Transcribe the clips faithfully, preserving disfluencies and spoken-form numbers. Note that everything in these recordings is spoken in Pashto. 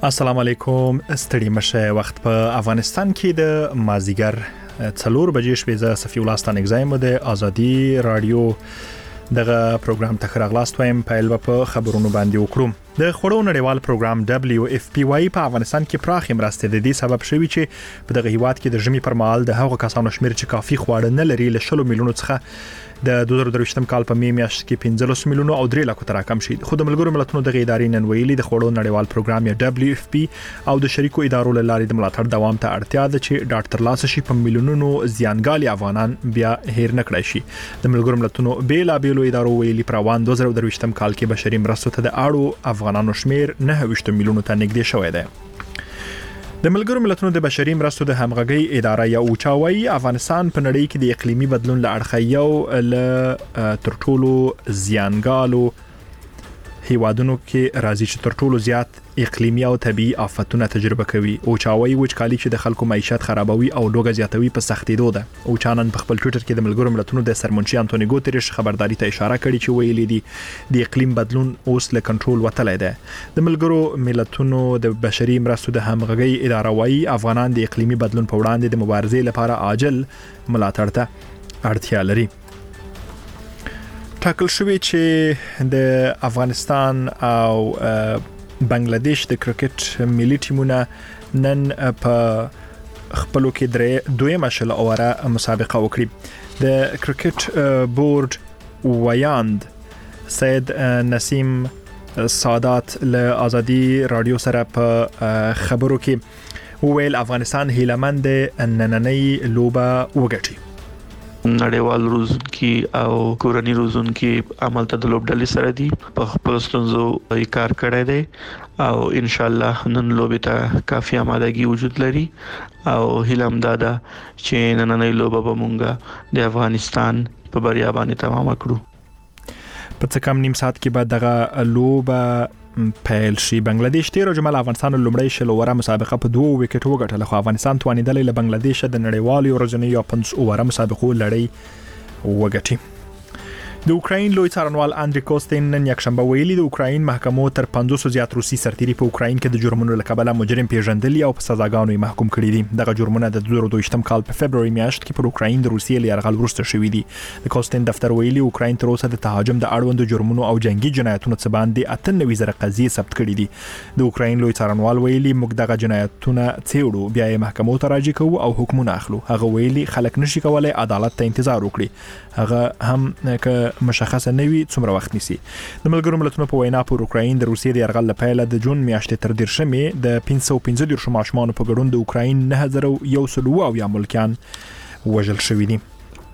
السلام علیکم. ستړي مشه وخت په افغانستان کې د مازیګر څلور بجې شپې ز صفی الله ستانګزایم د ازادي رادیو دغه پروګرام ته خراغلاست وایم په په خبرونو باندې وکړو. د خړو نړیوال پروګرام دبليو اف پی واي په افغانستان کې پراخ مرسته د دې سبب شوی چې په دغه هیواد کې د ژمي پر مهال د هغو کسانو شمیر چې کافي خواړه نه لري له شلو میلیونو څخه د دوه زره درویشتم کال په می میاشت کې پنځلس میلیونو او درې لکو تر کم شي. خو د ملګرو ملتونو د ادارې نن ویلي د خړو نړیوال پروګرام یا دبليو اف پی او د شریکو ادارو له لارې د ملاتړ دوام ته اړتیا ده چې ډاکټر لاس شي په میلیونونو زیانګالي افغانان بیا هیر نه کړی شي. د ملګرو ملتونو بیلا بیلو ادارو ویلي پر روان دوه زره درویشتم کال کې بشري مرستو ته د اړو افغانانو شمیر نه وشت میلیونو ته نږدې شوی دی. د ملګرو ملتونو د بشري مرستو د همغږي اداره یا اوچاوي افغانستان په نړۍ کې د اقلیمي بدلون له اړخه یو ل ترټولو زیانګالو هیوادونو کې راځي چې ترټولو زیات اقلیمي او طبيعي آفتونه تجربه کوي. اوچاوي وچکالي چې د خلکو معیشت خرابوي او لوګه زیاتوي په سختیدو ده. اوچانن په خپل ټوئیټر کې د ملګرو ملتونو د سرمنشي انټونی ګوتریش خبرداري ته اشاره کړې چې ویلي دي د اقلیم بدلون اوس له کنټرول وتلی ده. د ملګرو ملتونو د بشري مرستو د همغږي اداره وايي افغانان د اقلیمي بدلون په وړاندې د مبارزې لپاره عاجل ملاتړ ته اړتیا لري. ټاکل شوی چې د افغانستان او بنگلاديش د کرکټ ملي ټیمونه نن په خپلو کې درې دویمه شل اوره مسابقه وکړي. د کرکټ بورډ ویاند سید نسیم سادات له ازادي رادیو سره په خبرو کې وویل افغانستان هیلمند نننۍ لوبه وګټي. نړیوال روزونکي او کورني روزونکي عمل ته د لوبډلې سره دي په خپل ستونزو یې کار کړی دی او ان شاء الله نن لوبې ته کافي آمادګي وجود لري او هیلم دادا چې نننۍ لوبه به مونږه د افغانستان په بریا باندې تمام کړو. په څه کم نیم ساعت کې بعد دغه لوبه پیل شي. بنگلاديش تیر جمال افغانستان لومړی شل اوره مسابقه په دوه وکټ وګټله خو افغانستان توانیدل له بنگلاديش د نړیوالو ورځنیو یا پنځه اوره مسابقو لړۍ وګټي. د اوکراین لوی څارنوال اندری کوستین نن یکشنبه ویلي د اوکراین محکمو تر پنځوس زیات روسي سرتیري په اوکراین کې د جرمونو له کبله مجرم پیژندل او په سزاګانو یې محکوم کړي دي. دغه جرمونه د دوه زره دویشتم کال په فبرवरी میاشت کې پر اوکراین د روسیې له یرغل وروسته شوي دي. د کوستین دفتر ویلي اوکراین تر اوسه د تهاجم د اړوندو جرمونو او جنگي جنایتونو څخه باندې اته نوي زره قضیې ثبت کړي دي. د اوکراین لوی څارنوال ویلي موږ دغه جنایتونه څېړو بیا یې محکمو ته راجع کوو او حکمونه اخلو. هغه ویلي خلک نشي کولای عدالت ته انتظار وکړي هغه هم که مشخصه نه څومره وخت نیسي. د ملګرو ملتونو په وینا پر اوکراین د روسیې د یرغل لپاره د جون میاشتې تر دیرشمې د پنځه سوه پنځه دیرش ماشومانو په ګډون د اوکراین نه زره یو سل او یا ملکیان وژل شوي دي.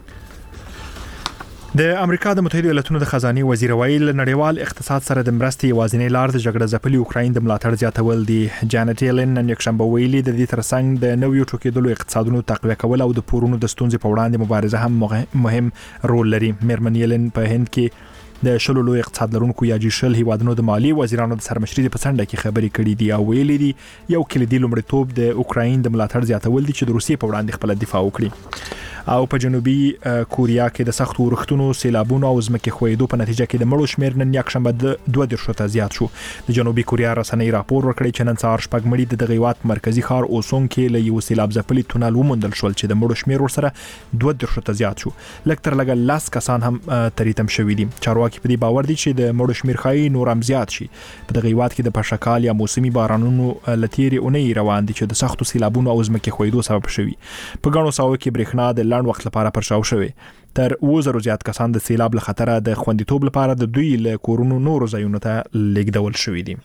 د امریکا د متحده ایالاتونو د خزانه وزیر ویل نړیوال اقتصاد سره د مرستې یوازینی لار د جګړه ځپلي اوکراین د ملاتړ زیاتول دي. جانټ یلن نن یکشنبه ویلي د دې ترڅنګ د نویو ټوکېدلو اقتصادونو تقویه کول او د پورونو د ستونزې په وړاندې مبارزه هم مهم رول لري. میرمن یلن په هند کې د شلو لوی اقتصاد لرونکو یا جی شل هیوادونو د مالی وزیرانو د سرمشري په څنډه کې خبرې کړې دي او ویلي دي یو کلیدي لومړیتوب د اوکراین د ملاتړ زیاتول دي چې د روسیې په وړاندې خپل دفاع وکړي. او په جنوبي کوریا کې د سخت اورښتونو سیلابونو او ځمکې ښویېدو په نتیجه کې د مړو شمیر نن یکشنبه د دوه دیرش ته زیات شو. د جنوبي کوریا رسنۍ راپور ورکړی چې نن سهار شپږ مړي د دغه هیواد مرکزي ښار اوسون کې له یو سیلاب ځپلي تونل وموندل شول چې د مړو شمیر ورسره دوه دیرش ته زیات شو. لږ تر لږه لاس کسان هم تریتم شوي دي. چارواکي په دې باور دي چې د مړو شمیر ښایي نور هم زیات شي. په دغه هیواد کې د پشکال یا موسمي بارانونو لتیري اونۍ روان دي چې د سختو سیلابونو او ځمکې ښویېدو سبب شوي. په ګڼو ساحو کې برېښنا د لنډ وخت لپاره پر شاو شوی. تر اووه زره زیات کسان د سیلاب له خطره د خوندیتوب لپاره د دوی له کورونو نورو ځایونو ته لیږدول شوي دي.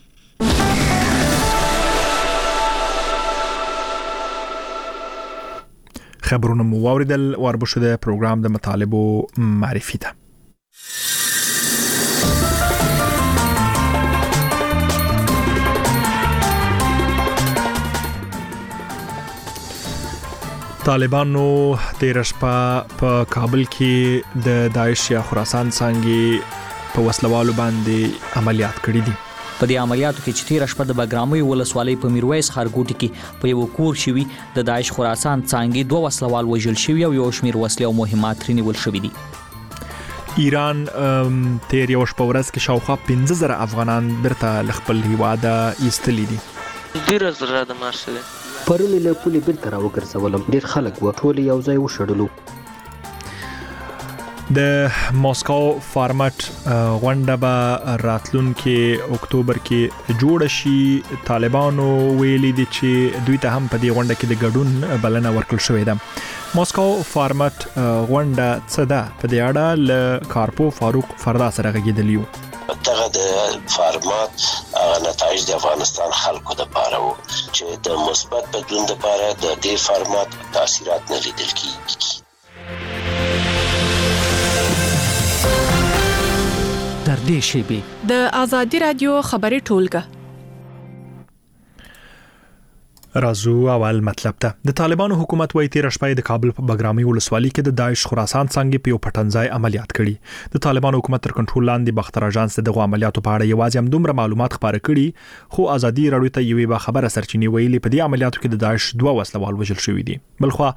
خبرونه مو واوریدل. وربشو د پروګرام د مطالبو معرفي ده. طالبانو تیر شپه په کابل کې د داعش یا خراسان څنګه په وسلوالو باندې عملیات کړي دي. په دې عملیاتو کې چې تیر شپه د بګرامي ولسوالۍ په میرویس خارګوټي کې په یو کور شوی د داعش خراسان څنګه دوه وسلوال وژل شوی او یو شمیر وسلې او مهمات ترنیول شوی دي. ایران تیر یو شپه ورځ کې شاوخوا پنځه زره افغانان برته خپل هیواد ایستلي دي. ډیر زړه د مارشه پرون له پولې بیرته راوګرځولم. ډېر خلک و ټول یو ځای وشړلو. د ماسکو فارمټ غونډه به راتلونکي اکتوبر کې جوړ شي. طالبانو ویلي دي چې دوی ته هم په دې غونډه کې د ګډون بلنه ورکړل شوې ده. ماسکو فارمټ غونډه څه ده؟ په دې اړه له کارپو فاروق فردا سره غږیدلی و. دغه د فارمات نتایج د افغانستان خلکو د پاره وو چې د مثبت بدلون لپاره د دې فارمات تاثیرات نه لیدل کیږي. تر دې شیبې د آزادي رادیو خبري ټولګه رازو اول مطلب ته. د طالبانو حکومت وايي تیر شپه د کابل په بګرامي ولسوالۍ کې د داعش خراسان څنګه په یو پټنځای عملیات کړي. د طالبانو حکومت تر کنټرول لاندې بختر اژانس دغه عملیاتو په اړه یوازې هم دومره معلومات خبره کړي، خو آزادي رادیو ته یوې با خبره سرچینې ویلي په دې عملیاتو کې د داعش دوه وسلوال وژل شوي دي. بلخوا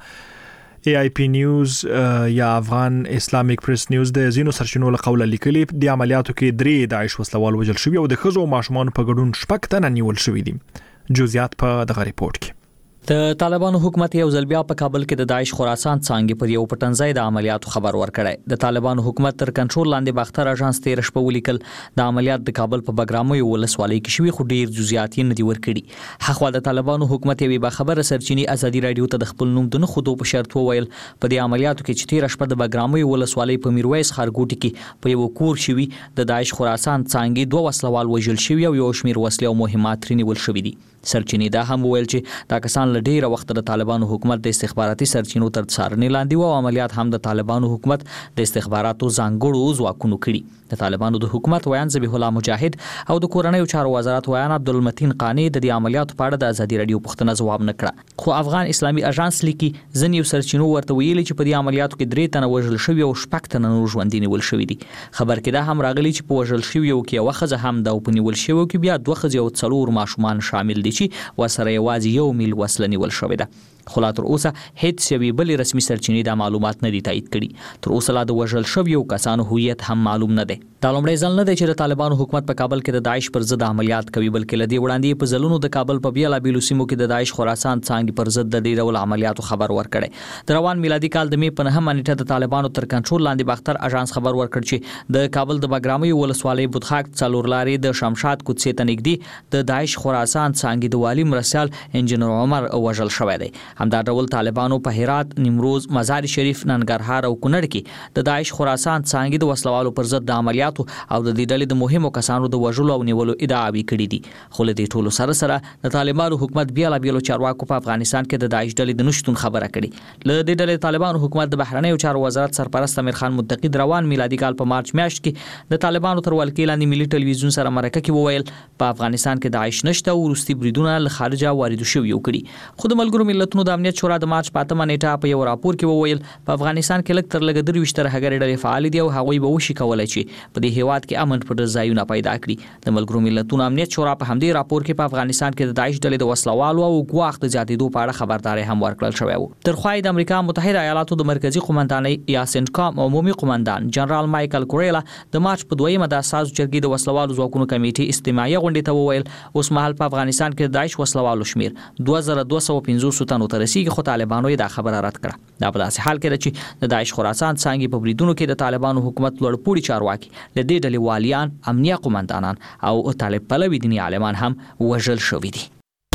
ای آی پی نیوز یا افغان اسلامیک پریس نیوز د زینو سرچینو له قوله لیکلي د عملیاتو کې درې داعش وسلوال وژل شوي او د ښځو او ماشومانو په ګډون شپږ تنه نیول شوي دي. جزئیات په دغه ریپورت کې. د طالبانو حکومت یو ځل بیا په کابل کې د داعش خراسان څنګه پر یو پټنځای د عملیاتو خبر ورکړی. د طالبانو حکومت تر کنټرول لاندې باختر اژانس تیر شپه ولیکل د عملیات د کابل په بګرامو ولسوالۍ کې شوی، خو ډیر جزئیات نه دي ورکړي. حق د طالبانو حکومت یوې با خبره سرچینې آزادي رادیو ته د خپل نوم د نه خودو په شرط وویل په دې عملیاتو کې چې تیر شپه د بګرامو ولسوالۍ په میرویس خارګوټي کې په یو کور شوی د داعش خراسان څنګه دوه وسلوال وژل شوی او یو شمیر وسلې او مهمات ترنیول شوی دي. سرچینې دا هم ویل چې دا کسان له ډیره وخت د طالبانو حکومت د استخباراتي سرچینو تر څارنې لاندې و او عملیات هم د طالبانو حکومت د استخباراتو ځانګړو ځواکونو کړي. د طالبانو د حکومت ویان ذبیح الله مجاهد او د کورنیو چارو وزارت ویان عبدالمتین قانی د دې عملیاتو په اړه د آزادي رادیو پوښتنه ځواب نه کړه، خو افغان اسلامي اژانس لیکي ځینې سرچینو ورته ویلي چې په دې عملیاتو کې درې تنه وژل شوي او شپږ تنه نور ژوندي نیول شوي دي. خبر کې دا هم راغلی چې په وژل شویو کې یوه ښځه هم ده او په نیول شویو کې بیا دوه ښځې او څلور ماشومان شامل دي چې ورسره یوازې یو میل وسله نیول شوې ده. خو لا تر اوسه هیڅ یوې بلې رسمي سرچینې دا معلومات نه دي تایید کړي. تر اوسه لا د وژل شویو کسانو هویت هم معلوم نه دی. دا لومړی ځل نه دی چې د طالبانو حکومت په کابل کې د داعش پر ضد عملیات کوي، بلکې له دې وړاندې په ځلونو د کابل په بیلابیلو سیمو کې د داعش خراسان څنګه پر ضد د دې ډول عملیاتو خبر ورکړی. د روان میلادي کال د می په نهمه نیټه د طالبانو تر کنټرول لاندې باختر اژانس خبر ورکړ چې د کابل د بګرامي ولسوالۍ بودخاک څلور لارې د شمشاد کوڅې ته نږدې د داعش خراسان څنګه د والی مرسل انجنیر عمر وژل شوی دی. همدا ډول طالبانو په هرات، نیمروز، مزار شریف، ننګرهار او کونړ کې د داعش خراسان څنګه د وسلوالو پر ضد د عملیاتو او د دې ډلې د مهمو کسانو د وژلو او نیولو ادعاوې کړې دي. خو له دې ټولو سره سره د طالبانو حکومت بیا لا بیلو چارواکو په افغانستان کې د داعش ډلې د نشټون خبره کړې. له دې ډلې طالبانو حکومت د بهرنیو چارو وزارت سرپرست امیر خان متقی د روان میلادي کال په مارچ میاشت کې د طالبانو تر ولکې لاندې ملي ټلویزیون سره مرکه کې وویل په افغانستان کې داعش نشته او روسي بریدونه له خارجه وارد شوي کړي. خو د ملګرو ملتونو د امنیت شورا د مارچ پاتمه نیټه په یو راپور کې وویل په افغانستان کې لږ تر لږه درویشت ترهګرې ډلې فعال دي او هغوی به وشي کولای چې په دې هیواد کې امن پر ځایونه پیدا کړي. د ملګرو ملتونو امنیت شورا په همدې راپور کې په افغانستان کې د داعش ډلې د وسلوالو او ګواښ د زیاتېدو په اړه خبرداري هم ورکړل شوې و. تر خوا د امریکا متحده ایالاتو د مرکزی قومندانۍ یا سنټکام عمومي قومندان جنرال مایکل کوریلا د مارچ په دویمه د اساس جرګې د وسلوالو ځواکونو کمیټې استماعي غونډې ته وویل اوس مهال په افغانستان کې د داعش وسلوالو شمیر دوه زره دوه سوه پنځوس تنو ته رسیدي، خو طالبانو یې دا خبره رد کړه. دا په داسې حال کې ده چې د داعش خراسان څنګه په بریدونو کې د طالبانو حکومت لوړ پوړي چارواکي له دې ډلې والیان، امنیه قومندانان او طالب پلوي دیني عالمان هم وژل شوي دي.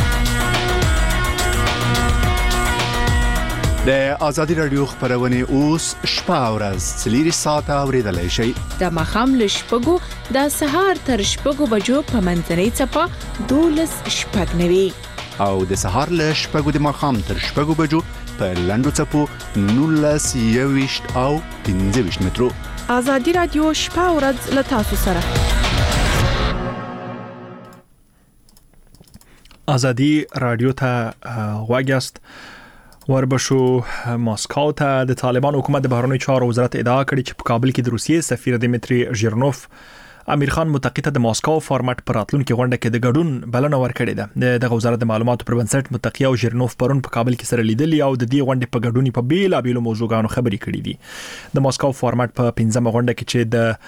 د آزادي رادیو خبرونه اوس شپه او ورځ څلور ساعته اوریدلای شئ. د مخام له شپږو د سهار تر شپږو بجو په منځنۍ څپه دولس شپږ نوي او د سهار له شپږو د مخام تر شپږو بجو په لنډو څپو نولس یويشت او پنځه ویشت مترو. آزادي رادیو شپه او ورځ له تاسو سره. آزادي رادیو ته غواګست وربشو ماسکو ته د طالبان حکومت د بهرنیو چارو وزارت ادعا کړې چې په کابل کې د روسیې سفیر دمیتری ژیرنوف امیر خان متقی ته د ماسکو فارمټ پر راتلونکي غونډه کې د ګډون بلنه ورکړې ده. د وزارت د معلوماتو پر بنسټ متقی او ژیرنوف پرون په کابل کې سره لیدلي او د دې غونډې په ګډون په بیلابیلو موضوعاتو خبرې کړې دي. د ماسکو فارمټ په پنځمه غونډه کې چې د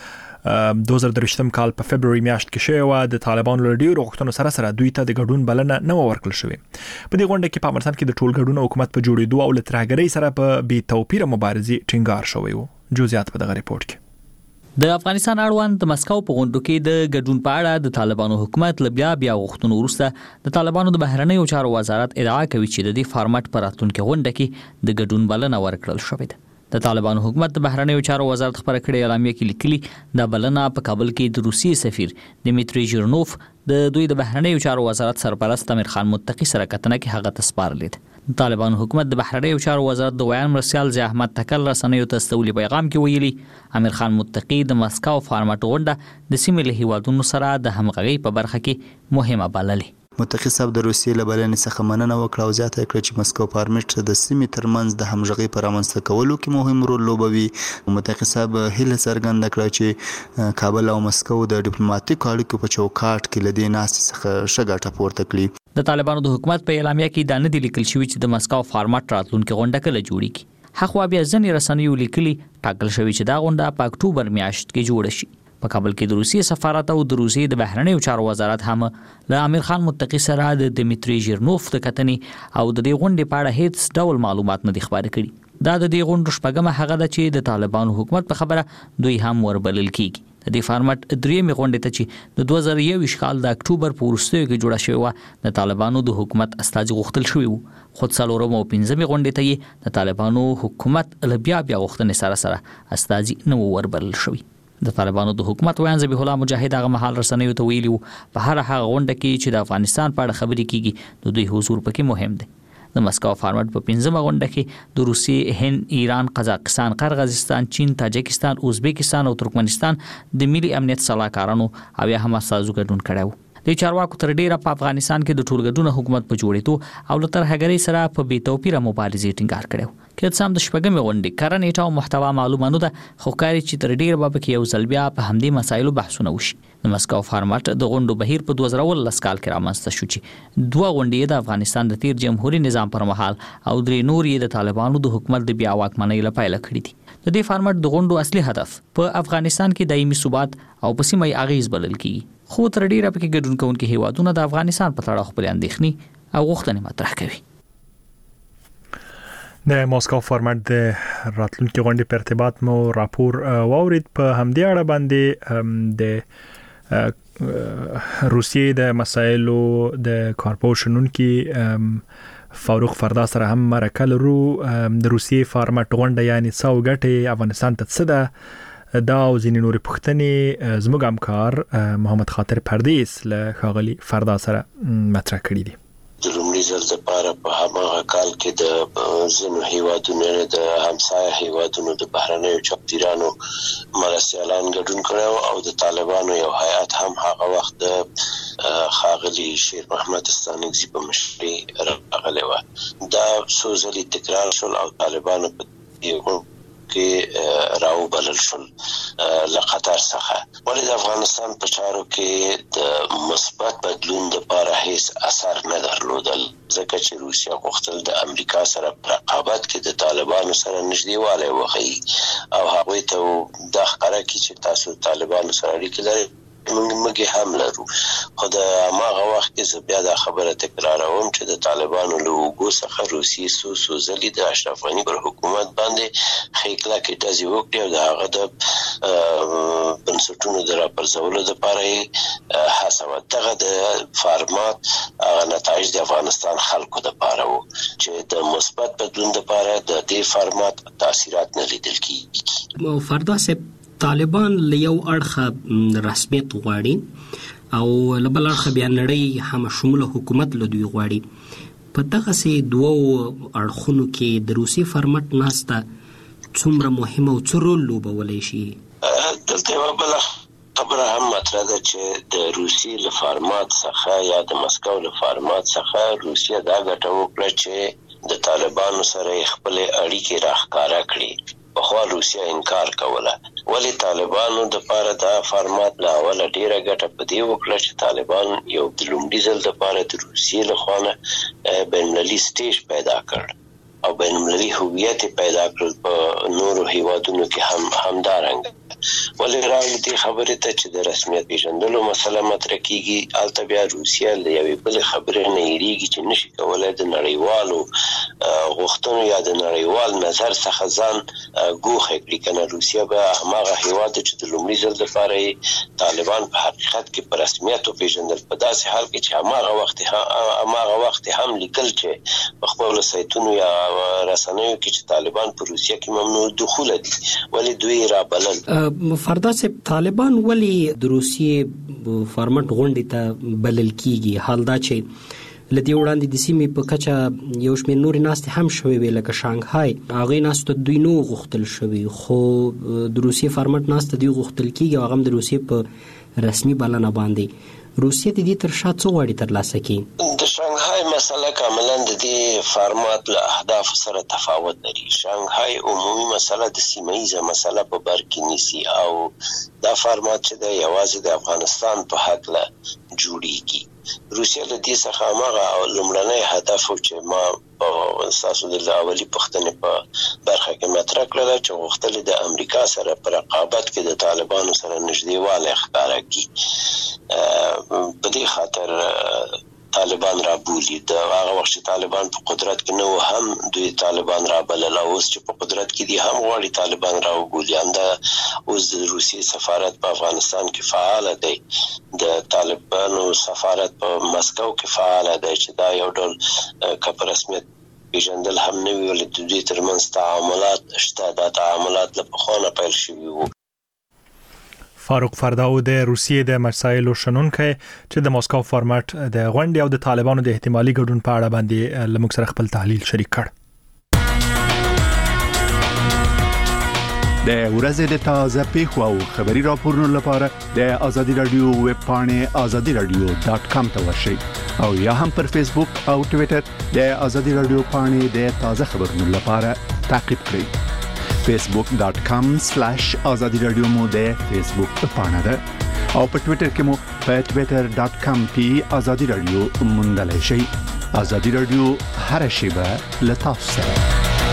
دوه زره درویشتم کال په فبرवरी میاشت کې شوی و. د طالبانو له ډیرو غوښتنو سره سره دوی ته د ګډون بلنه نه ورکړل شوې. په دې غونډه کې په افغانستان کې د ټول ګډون حکومت په جوړېدو او له ترهګرۍ سره په بې توپیره مبارزې ټینګار شوی و. جزئیات په دغه ریپورت کې. د افغانستان اړوند د مسکو په غونډو کې د ګډون په اړه د طالبانو حکومت له بیا بیا غوښتنو وروسته د طالبانو د بهرنیو چارو وزارت ادعا کوي چې د دې فارمټ پر راتلونکي غونډه کې د ګډون بلنه ورکړل شوې ده. د طالبانو حکومت د بهرنیو چارو وزارت خبره کړې اعلامیه کې لیکلي د بلنه په کابل کې د روسي سفیر دمیتری ژیرنوف د دوی د بهرنیو چارو وزارت سرپرست امیر خان متقی سره کتنه کې هغه تسپارلید. طالبانو حکومت د بهرنیو چارو وزارت د ویان مرسیال ضیاء احمد تکل رسنیو ته استولي پیغام کې ویلي امیر خان متقی د مسکو فارمټ غونډه د سیمې له هیوادونو سره د همغږۍ په برخه کې مهمه بللې. متقی صاحب د روسیې له بلنې څخه مننه وکړه او زیاته کړه چې مسکو فارمټ د سیمې ترمنځ د همغږۍ پر رامنځته کولو کې مهم رول لوبوي. متقی صاحب هیله څرګنده کړه چې کابل او مسکو د ډیپلوماټیکو اړیکو په چوکاټ کې له دې ناستې څخه ښه ګټه پورته کړي. د طالبانو د حکومت په اعلامیه کې دا نه دی لیکل شوی چې د مسکو فارمټ راتلونکي غونډه کله جوړیږي. هغه بیا ځنې رسنیو لیکلي ټاکل شوی چې دا غونډه په اکتوبر میاشت کې جوړه شي. په کابل کې د روسي سفارت او د روسي د بهرنیو چارو وزارت هم له امیر خان متقی سره د دمیتری ژیرنوف د کتنې او د دې غونډې په اړه هیڅ ډول معلومات نه دي خبرې کړي. دا د دې غونډې شپږمه هغه ده چې د طالبانو حکومت په خبره دوی هم وربلل کیږي. د دې فارمټ درېمې غونډې ته چې د دوه زره یوویشت کال د اکتوبر په وروستیو کې جوړه شوې وه د طالبانو د حکومت استازي غوښتل شوي وو، خو څلورمه او پنځمې غونډې ته یې د طالبانو حکومت له بیا بیا غوښتنې سره سره استازي نه وو وربلل شوي. د طالبانو د حکومت ویان ذبیح الله مجاهد هغه مهال رسنیو ته ویلي وو په هر هغه غونډه کې چې د افغانستان په اړه خبرې کیږي د دوی حضور پکې مهم دی. د مسکو فارمټ په پنځمه غونډه کې د روسیې، هند، ایران، قزاقستان، قرغیزستان، چین، تاجکستان، ازبکستان او ترکمنستان د ملي امنیت سلاکارانو او یا هم اساسو ګډون کړو. د چارواکو تر ډیره په افغانستان کې د ټولګډون حکومت په جوړېدو او له ترهګرۍ سره په بې توپیره مبارزې ټینګار کړو. که څه هم د شپږمې غونډې کره نیټه او محتوا معلومه نه ده، خو ښکاري چې تر ډیره به پکې یو ځل بیا په همدې مسایلو بحثونه وشي. د مسکو فارمټ د غونډو بهیر په دوه زره اوولس کال کې رامنځته شو چې دوه غونډې د افغانستان د تیر جمهوریت نظام پر مهال او درې نور یې د طالبانو د حکومت د بیا واکمنۍ لپاره کړې دي. د دې فارمټ د غونډو اصلي هدف په افغانستان کې دایمي ثبات او په سیمه یې اغیز بلل کیږي، خو تر ډیره پکې ګډون کوونکي هیوادونه د افغانستان په تړاو خپل اندېښنې او غوښتنې مطرح کوي. د موسکو فارمټ د راتلونکي غونډې په ارتباط مو راپور واورید. په همدې اړه باندې د روسیې د مسایلو د کارپوشنونکي فاروق فردا سره هم مرکه لرو. د روسیې فارمټ غونډه یعنی څو ګټې افغانستان ته څه ده دا او ځینې نورې پوښتنې زموږ همکار محمد خاطر پردیس له ښاغلي فردا سره مطرح کړي دي. د لومړي ځل لپاره په هغه کال کې د ځینو هیوادونو د همسایه هیوادونو د بهرنیو چارو مرستیالان ګډون کړو او د طالبانو یو هیئت هم هغه وخت د ښاغلي شیر محمد ستانکزي په مشرۍ راغلی و. دا څو ځلې تکرار شول او طالبانو په کې راو بلل شول له قطر څخه. ولې د افغانستان په چارو کې د مثبت بدلون لپاره هیڅ اثر نه درلودل، ځکه چې روسیا غوښتل د امریکا سره په رقابت کې د طالبانو سره نږدېوالی وښيي او هغوی ته دا ښکاره کړي چې تاسو طالبانو سره اړیکې لرئ، موږ هم لرو. خو د هغه وخت کې بیا دا خبره تکراروم چې د طالبانو له اوږو څخه روسیې څو څو ځلې د اشرف غني پر حکومت باندې ښې کلکې ډزې وکړې او د هغه د بنسټونو د راپرځولو دپاره یې هڅه وه. دغه د فارمات هغه نتایج د افغانستان خلکو دپاره وو چې د مثبت بدلون دپاره د دې فارمات تاثیرات نه لیدل کېږي. فردا صاحب، طالبان له یو اړخه رسمیت غواړي او له بل اړخه بیا نړۍ هم شموله حکومت له دوی غواړي. په دغسې دوو اړخونو کې د روسي فارمټ ناسته څومره مهمه او څه رول لوبولی شي؟ دلته یوه بله خبره هم مطرح ده چې د روسي له فارمات څخه یا د مسکو له فارمات څخه روسیه دا ګټه وکړه چې د طالبانو سره یې خپلې اړیکې راښکاره کړي. پخوا روسیه انکار کوله، ولی طالبانو د پاره دا فارمات له اوله ډیره ګټه په دې وکړه چې طالبان یو د لومړي ځل د پاره د روسیې له خوا نه بین المللي سټیج پیدا کړ او بینالمللي هویت پیدا کړل په نورو هیوادونو کې هم همدارنګ ولې راغلي دي خبره ته چې د رسمیت پیژندلو مسله مطرح کیږي البته بیا روسیا له یوې بل خبرې نه یریږي چې نشي کولای د نړیوالو غوښتنو یا د نړیوال نظر څخه ځان ګوښه کړي کنه روسیا به هغه هیواد چې د لومړي ځل لپاره طالبان په حقیقت کې په رسمیت پیژندل په داسې حال کې چې هغه وخت هغه وخت هم لیکل چې په خپل سایتونو یا رسنیو کې چې طالبان په روسیا کې ممنوع دخول دي ولې دوی را بلل فردا سے طالبان ولی د روسیې فارمټ غونډې ته بلل کیږي حال دا چې لدی وړاندې د سیمې په کچه یو شمېر نور ناست هم شوي وی لکه شانګهای هغه ناست دوی نو غوښتل شوی خو د روسیې فارمټ ناست دی غوښتل کیږي هغه د روسیې په رسمي بلنه باندې روسیې د دې تر شا څو غواړي تر لاسه کی د شانګهای مسله کاملا د دې فارمات له اهداف سره تفاوت لري شانګهای عمومي مسله د سیمایي مسله په بر کې نیسي او دا فارمات چې د یوازې د افغانستان په حق له جوړیږي روسیا له دې څخه هغه لومړنی هدف چې ما په اساسو د اولي پښتنې په برخه کې مطرح کړل چې غوښتل د امریکا سره پر رقابت کې د طالبانو سره نږدېوالی ښکاره کړي په دې خاطر طالبان را بولی د هغه وخت چې طالبان په قدرت کې نو هم دوی طالبان را بلل او اوس چې په قدرت کې دي هم غواړي طالبان را وبولي انده اوس د روسي سفارت په افغانستان کې فعال دی د طالبانو سفارت په مسکو کې فعال دی چې دا یو ډول کپ رسمیت پیژندل هم نه ویل د دوی ترمنځ تعاملات شته دا تعاملات له پخوانه پیل شوي وو فاروق فرداو د روسیې د مسایلو شنونکي چې د موسکو فارمټ د غونډې او د طالبانو د احتمالي ګډون په اړه باندې لمک سره خپل تحلیل شریک کړ. د ورځې د تازه پیښو او خبري راپورونو لپاره د ازادي رادیو ویب پاڼې ازادي رادیو ډاٹ کام ته ورشئ او یا هم پر فیسبوک او ټوئیټر د ازادي رادیو پاڼې د تازه خبرونو لپاره تعقیب کړئ. facebook dot com slash azadi radio مو د فیسبوک پاڼه ده او په ټوئیټر کې مو په twitter dot com کې azadi radio موندلای شئ. azadi radio هر شیبه له تاسو سره.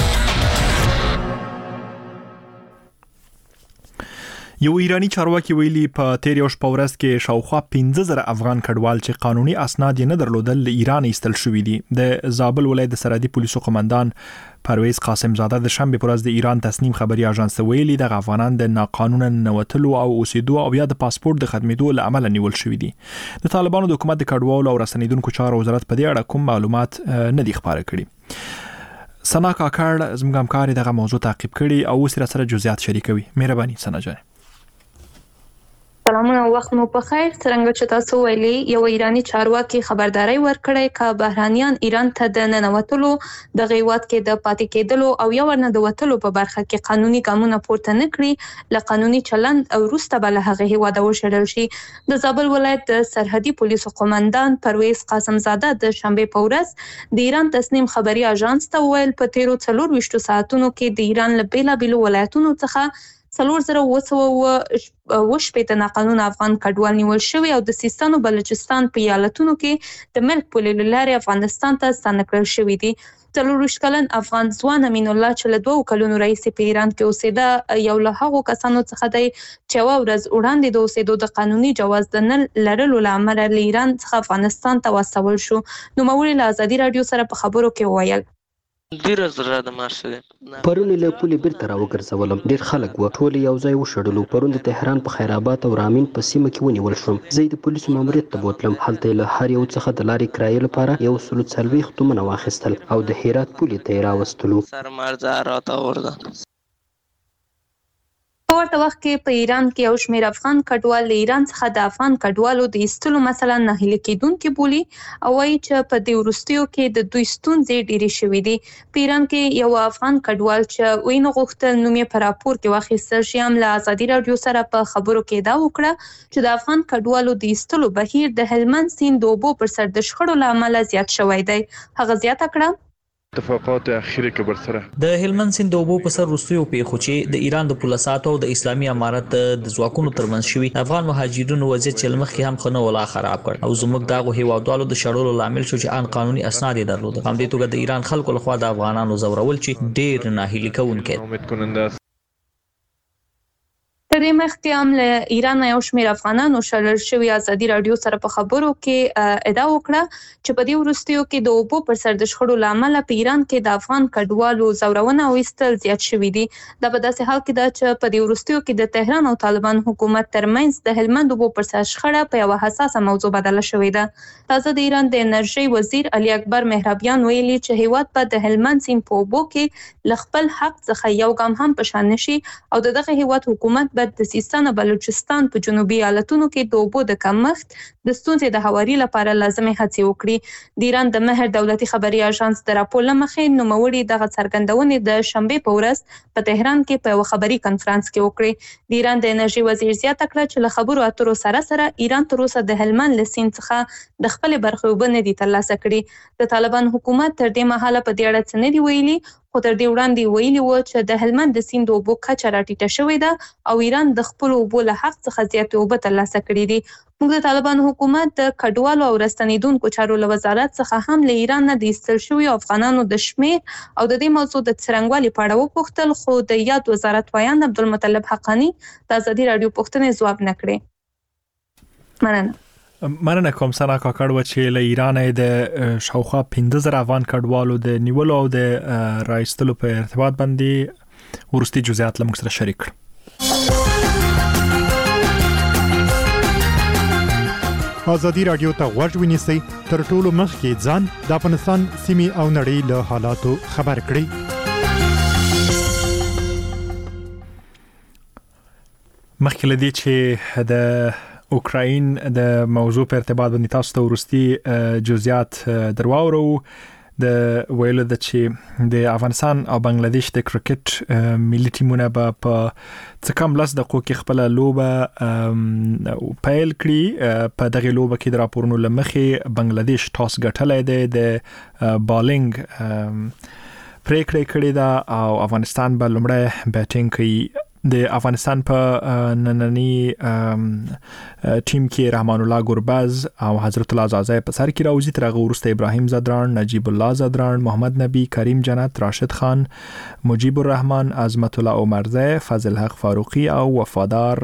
یو ایرانی چارواکي ویلي په تیر یو شپه ورځ کې شاوخوا پنځه زره افغان کډوال چې قانوني اسناد یې نه درلودل له ایران ایستل شوي دي. د زابل ولایت د سرحدي پولیسو قومندان پرویز قاسم زاده د شنبه پر ورځ د ایران تصنیم خبري اژانس ته ویلي د افغانان د ناقانونه نوتلو او اوسېدو او یا د پاسپورت د ختمېدو له امله نیول شوي دي. د طالبانو د حکومت د کډوالو او رسنیدونکو چارو وزارت په دې اړه کوم معلومات نه دي خبره کړي. سنا کاکړ زموږ همکار دغه موضوع تعقیب کړي او سره سره جزئیات شریکوي. مهرباني سنا جان. سلامونه وخت مو په خیر. څنګه چې تاسو ویلي یو ایرانی چارواکي خبرداري ورکړی ک بهرانيان ایران ته د ننوتلو د غیوات کې د پاتې کېدلو او یو ورنه د وټلو په برخه کې قانوني ګامونه پورته نه کړي ل قانوني چلند او روسته بل هغه هیواده وشړل شي. د زابل ولایت د سرحدي پولیسو قومندان پرویز قاسم زاده د شنبه په ورځ د ایران تصنیم خبري اژانس ته ویل په تیرو څلور وشتو ساعتونو کې د ایران له بیلابیلو ولایتونو څخه څلور زره وسو وشپېته ناقانونه افغان کډوال نیول شوي او د سیستان او بلوچستان په ایالتونو کې د ملک پولې لارې افغانستان ته ستانه کړل شوي دي. څلورویشت کلن افغان ځوان امین الله چې له دوه کلونو راهیسې په ایران کې اوسېده یو له هغو کسانو څخه دی چې یوه ورځ وړاندې د اوسېدو د قانوني جواز د نه لرلو له امله له ایران څخه افغانستان ته واستول شو. نوموړي له ازادي راډیو سره په خبرو کې وویل ډیر زړه د مارشه پرون له پولې بیرته راوګرځولم. ډیر خلک و ټول یو ځای وشړلو. پرون د تهران په خیرآباد او رامین په سیمه کې ونیول شوم. زه د پولیسو ماموریت ته بوتلم. هلته له هر یو څخه د لارې کرایې لپاره یو سل څلوېښت تومنه واخیستل او د هرات پولې ته یې راوستلو. سرمرزه راته ورده. په ورته وخت کې په ایران کې یو شمېر افغان کډوال له ایران څخه د افغان کډوالو د ایستلو مثلا ناهیلي کېدونکي بولي او وایي چې په دې وروستیو کې د دوی ستونزې ډېرې شوې دي. په ایران کې یو افغان کډوال چې وینه غوښتل نوم یې په راپور کې واخیستل شي هم له ازادي راډیو سره په خبرو کې دا وکړه چې د افغان کډوالو د ایستلو بهیر د هلمند سیند د اوبو پر سر د شخړو له امله زیات شوی دی. هغه زیاته کړه اتفاقات اخیری کې برسره د هلمند سیند د اوبو په سر وروستیو پیښو چې د ایران د پولیساتو او د اسلامي امارت د ځواکونو ترمنځ شوي افغان مهاجرینو وضعیت چې لمخې هم خنه ولا خراب کړ او زموږ دغه هیوادوالو د شړلو لامل شو چې ان قانوني اسناد یې درلود. هم دې توګه د ایران خلکو لخوا د افغانانو زورول چې ډېر ناهیلي کوونکي. امید کننده تر دې مخکې هم له ایران یو شمېر افغانانو شړل شوي ازادي رادیو سره په خبرو کې ادعا وکړه چې په دې وروستیو کې د اوبو پر سر د شخړو لامل په ایران کې د افغان کډوالو زورونه او ایستل زیات شوي دي. دا په داسې حال کې ده چې په دې وروستیو کې د تهران او طالبان حکومت ترمنځ د هلمند اوبو پر سر شخړه په یوه حساسه موضوع بدله شوې ده. تازه د ایران د انرژي وزیر علي اکبر مهربیان ویلي چې هیواد په د هلمند سیند په اوبو کې ل خپل حق څخه یو ګام هم پشان نشي او دغه هیواد حکومت به د سیستان او بلوچستان په جنوبي ایالتونو کې د اوبو د کمښت د ستونزې د هواري لپاره لازمي هڅې وکړي. د ایران د مهر دولتي خبري اژانس د راپور لمخې نوموړي دغه څرګندونې د شنبه په ورځ په تهران کې په یو خبري کانفرنس کې وکړي. د ایران د انرژي وزیر زیاته کړه چې له خبرو اترو سره سره ایران تر اوسه د هلمند له سیند څخه د خپل برخې اوبه نه دي ترلاسه کړي. د طالبان حکومت تر دې مهاله په دې اړه څه نه دي ویلي، خو تر دې وړاندې ویلي و چې د هلمند د سیند اوبو کچه راټیټه شوې ده او ایران د خپل اوبو له حق څخه زیاتې اوبه ترلاسه کړي دي. موږ د طالبان حکومت د کډوالو او راستنیدونکو چارو له وزارت څخه هم له ایران نه د ایستل شویو افغانانو د شمېر او د دې موضوع د څرنګوالي په اړه وپوښتل، خو د یاد وزارت وایان عبدالمطلب حقانی د ازادي راډیو پوښتنې ځواب نه کړې. مننه. مننه کوم سنا کاکړ و چې له ایران د شاوخوا پنځه زره افغان کډوالو د نیولو او د رایستلو په ارتباط باندې ورستي جزئیات له موږ سره شریک کړ. ازادي راډیو ته غوږ ونیسئ، تر ټولو مخکې ځان د افغانستان سیمې او نړۍ له حالاتو خبر کړئ. مخکې لدی چې د اوکراین د موضوع په ارتباط باندې تاسو ته ورستي جزئیات درواورو. د ویلو د چې د افغانستان او بنگلاديش د کرکټ ملي ټیمونه په څه کم لس دقیقو کې خپل لوبه پیل کړي. په دغه لوبه کې د راپورونو لمخې بنگلاديش ټاس ګټلې ده، د بالینګ پریکړه کړې ده او افغانستان به لومړی بیټینګ کوي. د افغانستان په نننی ټیم کې رحمان الله ګورباز او حضرت الله زازای په سر کې راوځي. تر هغه وروسته ابراهیم زدران، نجیب الله زدران، محمد نبی، کریم جنت، راشد خان، مجیب الرحمن، عظمت الله عمرزی، فضل حق فاروقی او وفادار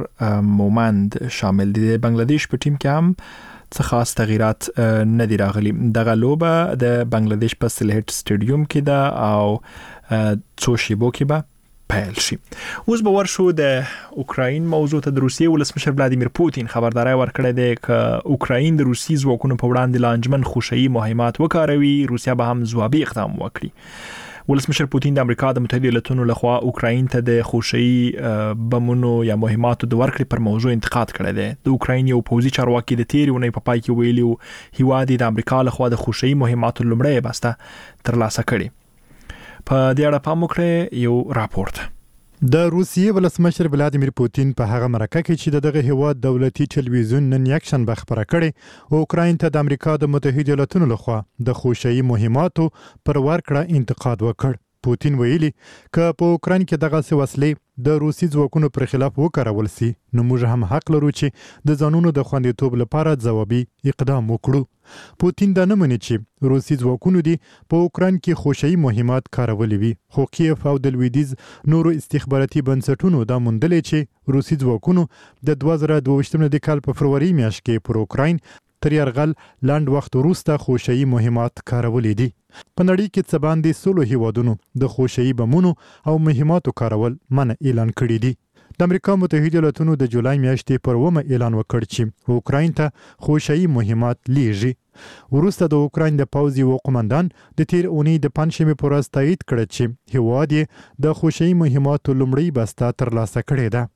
مومند شامل دي. د بنگلاديش په ټیم کې هم څه خاص تغیرات نه دي راغلي. دغه لوبه د بنگلاديش په سلهټ سټیډیوم کې ده او څو شیبو کې به پیل شي. اوس به ورشو د اوکراین موضوع ته. د روسیې ولسمشر ولادیمیر پوتین خبرداري ورکړې ده چې اوکراین د روسي ځواکونو په وړاندې لانجمن خوشي مهمات وکاروي، روسیا به هم ځوابي اقدام وکړي. ولسمشر پوتین د امریکا د متحده ایالاتونو لخوا اوکراین ته د خوشي بمونو یا مهماتو د ورکړې پر موضوع انتقاد کړی دی. د اوکراین یو پوځي چارواکي د تیرې ونې په پای کې ویلي هیواد د امریکا لخوا د خوشي مهماتو لومړی بسته ترلاسه کړي. په دې اړه پام وکړئ یو راپورټ. د روسیې ولسمشر ولادیمیر پوتین په هغه مرکه کې چې دغه هیواد دولتي ټلویزیون نن یکشنبه خبره کړې، اوکراین ته د امریکا د متحده ایالاتونو لخوا د خوشي مهماتو پر ورکړه انتقاد وکړ. پوتین ویلي چې په اوکراین کې دغه وسلې د روسي ځواکونو پر خلاف وکارول سي، نو موږ هم حق لرو چې د ځانونو د خوندیتوب لپاره ځوابي اقدام وکړو. پوتین دا نه مني چې روسي ځواکونو دي په اوکراین کې خوشي مهمات کارولې وي، خو کیف او د لویدیز نورو استخباراتي بنسټونو دا موندلې چې روسي ځواکونو د دوه زره دوه ویشت کال په فروری میاشت کې پر اوکراین تر یرغل لاند وخت وروسته خوشي مهمات کارولې دي. په نړۍ کې څه باندې سلو هیوادونو د خوشي بمونو او مهماتو کارول منع اعلان کړی دي. د امریکا متحده ایالاتونو د جولای میاشتې پر اوومه اعلان وکړ چې اوکراین ته خوشي مهمات لیږي. وروسته د اوکراین د پوځ یو قومندان د تیر اونۍ د پنځمې پر ورځ تایید کړ چې هیواد یې د خوشي مهماتو لومړی بسته ترلاسه کړې ده.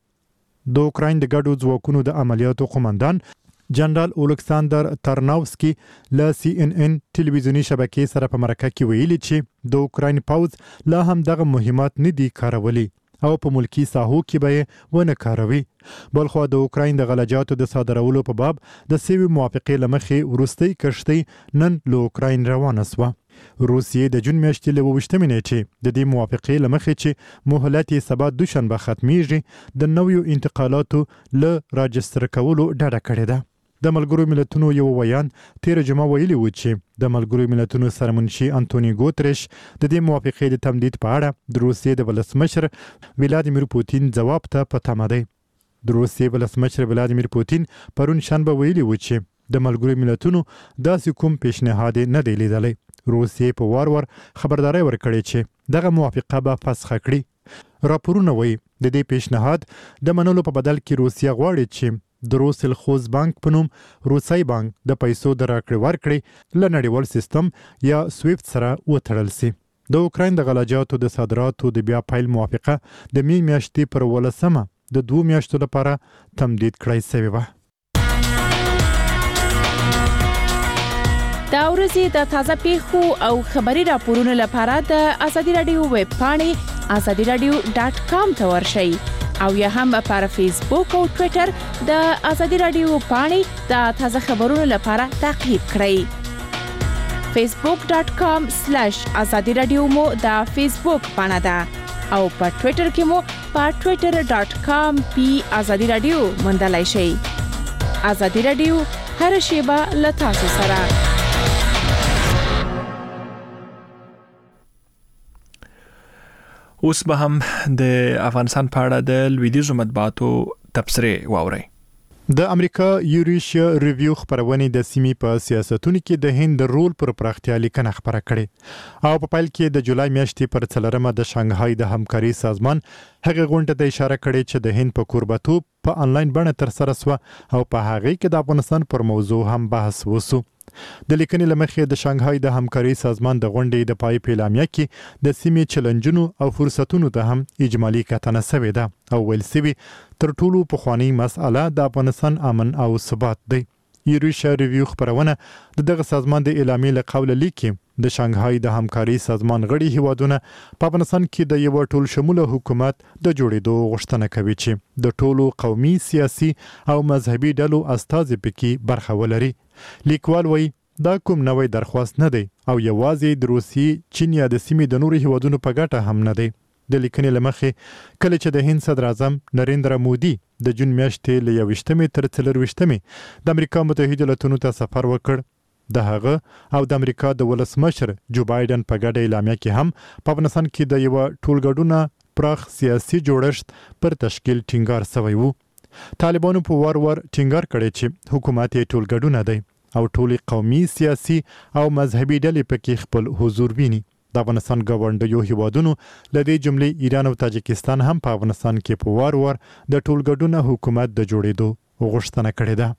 د اوکراین د ګډو ځواکونو د عملیاتو قومندان جنرال اولکساندر ترناوسکی له سی ان ان ټلویزیونی شبکې سره په مرکه کې ویلي چې د اوکراین پوځ لا هم دغه مهمات نه دي کارولي او په ملکی ساحو کې به ونه کاروي. بلخو د اوکراین د غلجاتو د صادرولو په باب د سوي موافقې لمخې ورستۍ کشتۍ نن له اوکراین روانه سوه. روسیې د جون میاشتې له اووه نیټې د دې موافقې لمخې چې مهلت یې سبا دوشنبه ختمیږي د نویو انتقالاتو له راجستر کولو ډډه کړې ده. د ملګرو ملتونو یو ویان تیر جمعه ویلي و چې د ملګرو ملتونو سرمنشي انټونی ګوتریش د دې موافقې د تمدید په اړه د روسیې د ولسمشر ولادیمیر پوتین ځواب ته په تمه دی. د روسیې ولسمشر ولادیمیر پوتین پرون شنبه ویلي و چې د ملګرو ملتونو داسې کوم پیشنهاد نه دی لیدلی. روسیې په وار وار خبرداري ورکړې چې دغه موافقه به فسخ کړي. راپورونه وایي د دې پیشنهاد د منلو په بدل کې روسیه غواړي چې د روسل خوز بانک په نوم روسي بانک د پیسو د راکړې ورکړې له نړیوال سیستم یا سویفت سره وتړل سي. د اوکراین د غلجاتو د صادراتو د بیا پیل موافقه د می میاشتې پر ولسمه د دوه میاشتو لپاره تمدید کړای شوې وه. دا ورځې د تازه پیښو او خبري راپورونو لپاره د ازادي رادیو ویب پاڼې ازادي رادیو ډاټ کام ته ورشئ او یا هم پر فیسبوک او ټوئیټر د ازادي رادیو پاڼې د تازه خبرونو لپاره تعقیب کړئ. فیسبوک ډاټ کام سلیش ازادي رادیو مو د فیسبوک پاڼه ده او په ټوئیټر کې مو په ټوئیټر ډاټ کام پی ازادي رادیو موندلای شئ. ازادي رادیو هر شیبه له تاسو سره. اوس به هم د افغانستان په اړه د لویدیځو مطبوعاتو تبصرې واورئ. د امریکا یوریشیا ریویو خبرونه د سیمې په سیاستونو کې د هند د رول پر پراختیا لیکنه خبره کړې او په پیل کې د جولای میاشتې پر څلرمه د شانګهای د همکاري سازمان هغه غونډه ته اشاره کړې چې د هند په کوربتوب په انلاین بڼه تر سره سو او په هغه کې د افغانستان پر موضوع هم بحث وسو. د لیکنې لمخې د شانګهای د همکاري سازمان د غونډې د پای پیلامیه کې د سیمې چیلنجونو او فرصتونو ته هم اجمالی کتنه شوې ده او ویل شوی تر ټولو پخوانی مسأله د افغانستان امن او ثبات دی. یوریشیا ریویو خبرونه د دغه سازمان د اعلامیې له قوله لیکي د شانګهای د همکاري سازمان غړي هیوادونه په افغانستان کې د یو ټول شموله حکومت د جوړېدو غوښتنه کوي چې د ټولو قومي سیاسي او مذهبي ډلو استازي پکې برخه ولري. لیکوال وایي دا کوم نوې درخواست نه دی او یوازې د روسیې، چین یا د سیمې د نورو هیوادونو په ګټه هم نه دی. د لیکنې لمخې کله چې د هند صدر اعظم نریندرا مودي د جون میاشتې له یوویشتمې تر څلرویشتمې د امریکا متحده ایالاتونو ته سفر وکړ، د هغه او د امریکا د ولسمشر جو بایدن په ګډه اعلامیه کې هم په افغانستان کې د یو ټولګډونه پراخ سیاسي جوړښت پر تشکیل ټینګار شوی وو. طالبانو په وار وار ټینګار کړی چې حکومت یې ټولګډونه دی او ټولي قومي سیاسي او مذهبي ډلې پکې خپل حضور ویني. د افغانستان ګاونډیو هیوادونو لدې جملې ایران او تاجکستان هم په افغانستان کې په وار وار د ټولګډونه حکومت د جوړېدو غوښتنه کړې ده.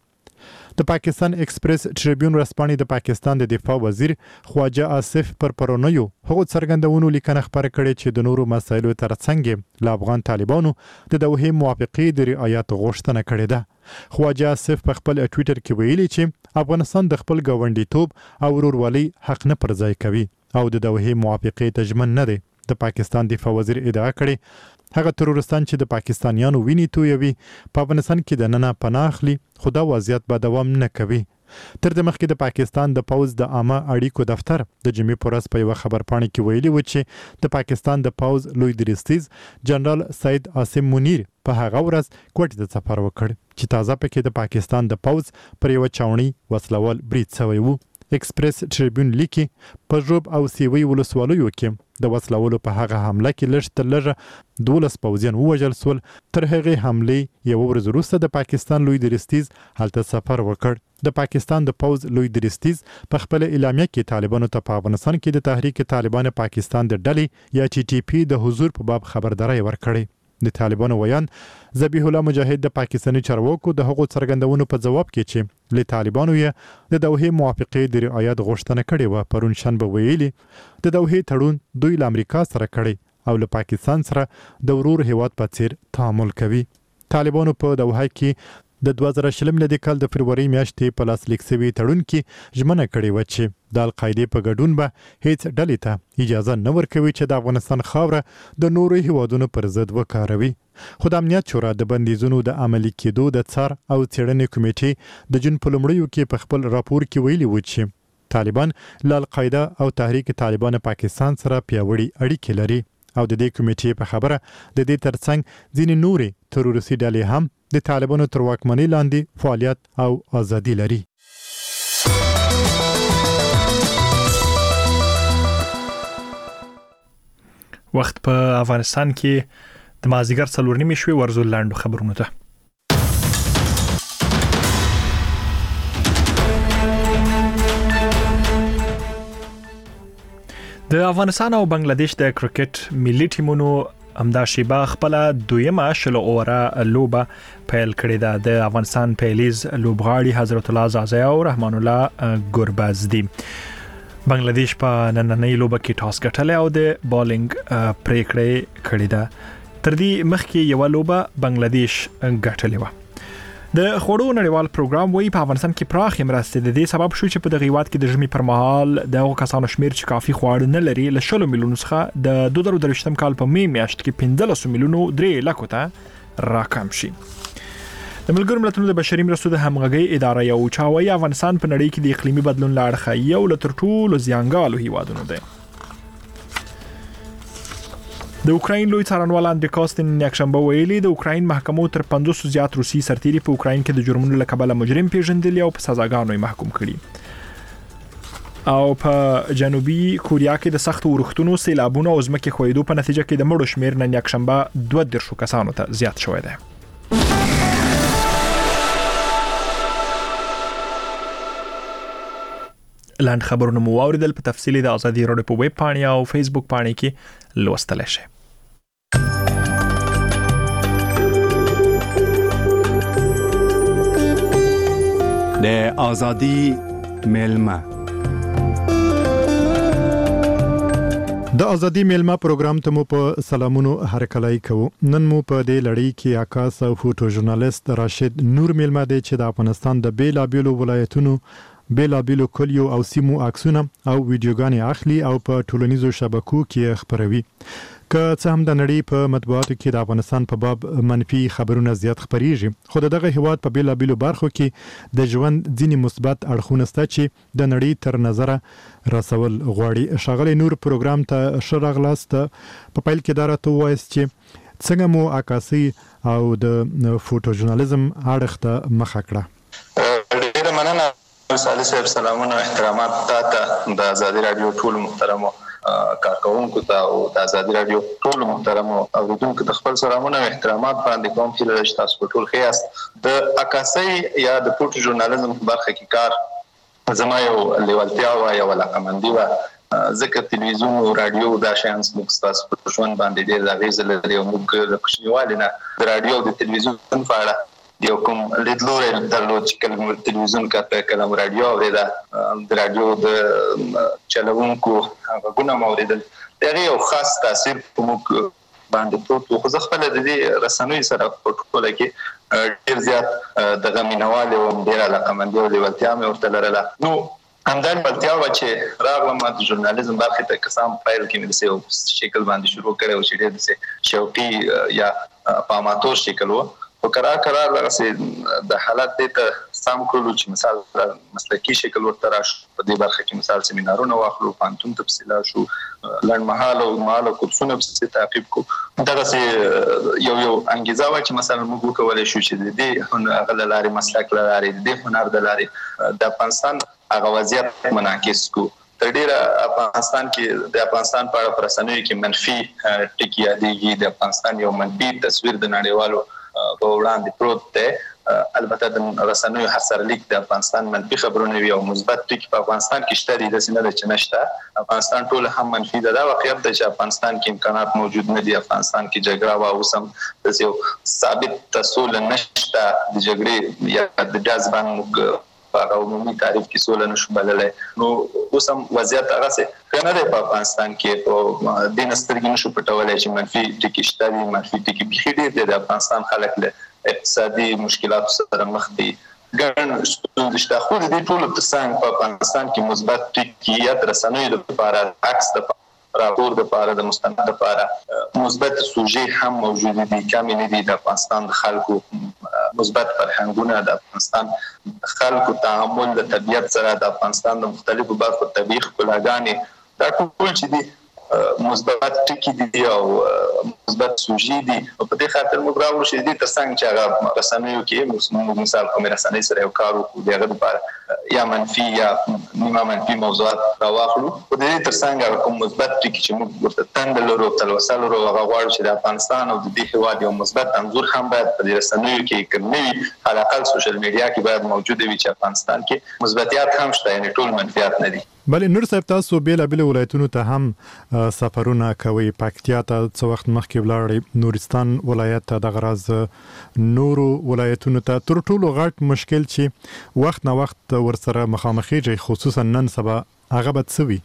د پاکستان ایکسپریس ټریبیون ورځپاڼې د پاکستان د دفاع وزیر خواجه آصف پر پرونیو هغو څرګندونو لیکنه خبره کړې چې د نورو مسایلو ترڅنګ له افغان طالبانو د دوحې موافقې د رعایت غوښتنه کړې ده. خواجه آصف په خپل ټوئیټر کې ویلي چې افغانستان د خپل ګاونډیتوب او ورورولۍ حق نه پر ځای کوي او د دوحې موافقې ته ژمن نه دی. د پاکستان دفاع وزیر ادعا کړې هغه ترورستان چې د پاکستانیانو ویني تویوي په افغانستان کې د ننه پناه اخلي، خو دا وضعیت به دوام نه کوي. تر دې مخکې د پاکستان د پوز د عامه اړیکو دفتر د جمعې په ورځ په یوه خبرپاڼه کې ویلي و چې د پاکستان د پوز لوی درستیز جنرال سید عاصم منیر په هغه ورځ کوټې ته سفر وکړ چې تازه پکې د پاکستان د پوز پر یوه چاونۍ وسلوال برید شوی و. ایکسپریس ټریبیون لیکي په ژوب او سیوی ولسوالیو کې د وسلوالو په هغه حمله کې لږ تر لږه دولس پوځیان ووژل سول. تر هغې حملې یوه ورځ وروسته د پاکستان لوی درستیز هلته سفر وکړ. د پاکستان د پوز لوی درستیز په خپل اعلامیه کې طالبانو ته په افغانستان کې د تحریک طالبان پاکستان د ډلې یا ټي ټي پی د حضور په باب خبرداري ورکړې. د طالبانو ویان ذبیح الله مجاهد د پاکستاني چارواکو د هغو څرګندونو په جواب کې چې له طالبانو یې د دوحې موافقې د رعایت غوښتنه کړې وه پرون شنبه ویلي د دوحې تړون دوی له امریکا سره کړی او له پاکستان سره د ورور هیواد په څیر تعامل کوي. طالبانو په دوحه کې د دوه زره شلم لدې کال د فروری میاشتې په لاسلیک شوي تړون کې ژمنه کړې و چې د القاعده په ګډون به هیڅ ډلې ته اجازه نه ورکوي چې د افغانستان خاوره د نورو هیوادونو پر ضد وکاروي. خو د امنیت شورا د بندیزونو د عملي کېدو د څار او څېړنې کمیټې د جون په لومړیو کې په خپل راپور کې ویلي و چې طالبان له القاعده او تحریک طالبان پاکستان سره پیاوړي اړیکې لري او د دې کمیټې په خبره د دې ترڅنګ ځینې نورې تروریستي ډلې هم د طالبانو تر واکمنۍ لاندې فعالیت او ازادي لري. وخت په افغانستان کې د مازیګر څلور نیمې شوي ورزو لاندو خبرونه ته. د افغانستان او بنگلاديش د کرکټ ملي ټیمونو همدا شیبه خپل دویمه شل اووره لوبه پیل کړې ده. د افغانستان پیلیز لوبغاړي حضرت الله زازی او رحمان الله ګورباز دي. بنگلاديش په نننۍ لوبه کې ټاس ګټلې او د بالینګ پریکړه کړې ده. تر دې مخکې یو لوبه بنگلاديش ګټلې و. د خوړو نړیوال پروګرام وایي په افغانستان کې پراخ مرستې د دې سبب شو چې په دغه هیواد کې د ژمي پر مهال د هغو کسانو شمیر چې کافي خواړه نه لري له شلو میلیونو څخه د دوه زره درویشتم کال په می میاشت کې پنځلس میلیونو درې لکو ته راکم شي. د ملګرو ملتونو د بشري مرستو د همغږۍ اداره یو چاوي افغانستان په نړۍ کې د اقلیمي بدلون له اړخه یو له تر ټولو زیانګالو هیوادونو دی. د اوکراین لوی څارنوال اندری کاستن یکشنبه ویلي د اوکراین محکمو تر پنځوس زیات روسي سرتیري په اوکراین کې د جرمونو له کبله مجرم پیژندل او په سزاګانو محکوم کړي. او په جنوبي کوریا کې د سخت ورښتونو سیلابونو او ځمکې ښویېدو په نتیجه کې د مړو شمیر نن یکشنبه دوه دېرشو کسانو ته زیات شوی دی. لاند خبرونه مو واوریدل. په تفصیلی د ازادي راډیو په ویب پاڼې او فیسبوک پاڼې کې لوستلی شئ. د ازادي میلمه د ازادي میلمه پروګرام ته مو په سلامونو هرکلای کوو. نن مو په دې لړۍ کې عکاس او فوټو ژورنالیست راشد نور میلمه دی چې د افغانستان د بیلابیلو ولایتونو بیلابیلو کلیو او سیمو عکسونه او ویډیوګانې اخلي او په ټولنیزو شبکو کې خپروي. که څه هم د نړۍ په مطبوعاتو کې د افغانستان په باب منفي خبرونه زیات خپریږي، خو دغه هیواد په بیلابیلو برخو کې د ژوند ځینې مثبت اړخونه شته چې د نړۍ تر نظره رسول غواړي. ښاغلی نور پروګرام ته ښه راغلاست. په پیل کې دا راته ووایاست چې څنګه مو عکاسي او د فوټو ژورنالیزم اړخ ته مخه کړه؟ ډیره مننه سالي صاحب. سلامونه او احترامات تاسو د ازادي رادیو ټول محترمو کارکونکو ته او د ازادي رادیو ټول محترمو اوریدونکو ته خپل سلامونه او احترامات باندې کوم چې تاسو په ټول خیاست. د عکاسي یا د فوټو ژورنالیزم په برخه کې کار زما یو لیوالتیا او یو علاقمندي و، ځکه تلویزیون او رادیو دا شیان موږ تاسو په ژوند باندې ډېر اغیز لري او موږ د کوچنیوالي نه د رادیو او د تلویزیون په اړه یو کوم لیدلوري درلود چې کله تلویزیون کاته کلم رادیو اوریدا د رادیو د چلوونکو غوونه موریدل دغه یو خاص تاثیر په موږ باندې پروت. خو ځکه خپل د دې رسنوي سره په ټوله کې ډیر زیات د غمینواله او ډیر علاقمندي او لیوالتیا مې ورته لرله. نو همدان بلتیا و چې راغلم د ژورنالیزم برخه ته قسم فایل کې مې څه شکل باندې شروع کړو چې ډیر څه شوقي یا پاماتور شکل و. وکړه قرار لغسه د حالت ته سم کولو چې مثال مسلکی شکل ورته راشو. په دې برخه کې مثال سیمینارونه واخلو، پانتون تفصیلات شو، لړ مهاله او مهاله کورسونه په تعقیب کو. دا سه یو یو انګیزه و چې مثلا موږ کولای شو چې د دې هنر لاري مسلک لاري د هنر د لاري د افغانستان هغه وضعیت منعکس کو. تر ډیره افغانستان کې د افغانستان په اړه پرسنوي کې منفي ټکی یادېږي. د افغانستان یو منفي تصویر د نړیوالو په وړاندې پروت دی. البته د رسنوي هر سرلیک د افغانستان منفي خبرونه وي او مثبت ټکی په افغانستان کې شته دي، د سینه د چنشته افغانستان ټول هم منفي ده. دا واقعیت دی چې افغانستان کې امکانات موجود نه دي. افغانستان کې جګړه او اوسم د یو ثابت تسول نشته د جګړې یا د جذبان موږ په عمومي تعریف کې سول نشو بللای. نو اوسم وضعیت هغه څه کنه د افغانستان کې او د نسترګې نشو پټولای چې منفي ټکی شته دي. منفي ټکی بخې دي د افغانستان خلک له اقتصادي مشکلات سره مخ دي ګڼ ستونزې شته خو د دې ټولو ترڅنګ په افغانستان کې مثبت ټکي یا رسنیو لپاره عکس د راپور د لپاره د مستند لپاره مثبت سوژې هم موجود دي کمی نه دي د افغانستان د خلکو مثبت فرهنګونه د افغانستان خلکو تعامل د طبیعت سره د افغانستان د مختلفو برخو طبيعي ښکلاګانې دا ټول چې دي مثبت ټکي دي او مثبت سوژې دي او په دې خاطر موږ راوړو چې دې ترڅنګ چې هغه رسنیو کې موږ مثال کوم رسنۍ سره یو کار وکړو دغه لپاره یا منفي یا نیمه منفي موضوعات راوړو په دې ترڅنګ هغه کوم مثبت ټکي چې موږ ورته تند لرو تلوسه لرو هغه غواړو چې د افغانستان او د دې هیواد یو مثبت انځور هم باید په دې رسنیو کې کوي على الاقل سوشل میډیا کې باید موجود وي چې افغانستان کې مثبتيات هم شته یعنی ټول منفیات نه دي. بلې نور صاحب تاسو بیل بیل ولایتونو ته هم سفرونه کوي پکتیا ته څو وخت مخکې ولاړې نورستان ولایت ته د غراز نورو ولایتونو ته تر ټولو غټ مشکل چې وخت نه وخت ورسره مخامخېږي خصوصا نن سبا هغه به څه وي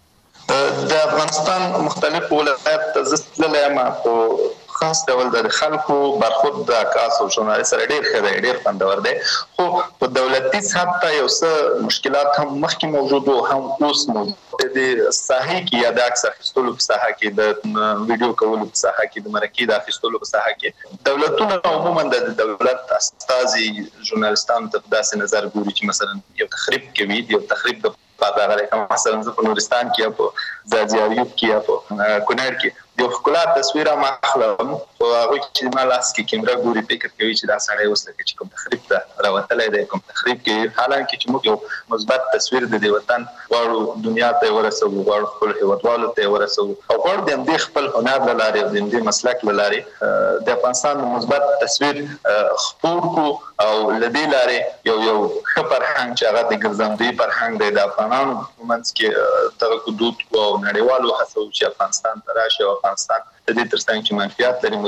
د افغانستان مختلف ولایت ته زستللې ما په خاص ډول د خلکو برخورد د عکاس او ژورنالیست سره ډېر ښه دی ډېر خوندور دی خو په دولتي سطح ته یو څه مشکلات هم مخکې موجود او هم اوس موجود دي ساحې کې یا د عکس اخیستلو په ساحه کې د ویډیو کولو په ساحه کې د مرکې د اخیستلو په ساحه کې دولتونه عموما د دولت استازي ژورنالستانو ته داسې نظر ګوري چې مثلا یو تخریب کوي یو تخریب د پاتاغه کوم مثلا په نورستان کې په زاجیاریوب کې یا په کونړ کې یو خپل تصویر ما خلم او هغه چې ما لاس کې کیمرا ګوري فکر کوي چې دا سړی وسله کې کوم تخریب ته راوتلې ده کوم تخریب کې حالانکه چې موږ یو مثبت تصویر د دې وطن واړو دنیا ته ورسو واړو خپل هیوادوالو ته ورسو او ور د دې خپل هنر لاره د دې مسلک لاره د افغانستان مثبت تصویر خپور کو او لدی لاره یو یو خبر هنګ چې هغه د ګرځندوی پر هنګ د افغانانو ومنځ کې تر حدود او نړیوالو هڅو چې افغانستان ته راشي او افغانستان د دې ترڅنګ چې منفیات لري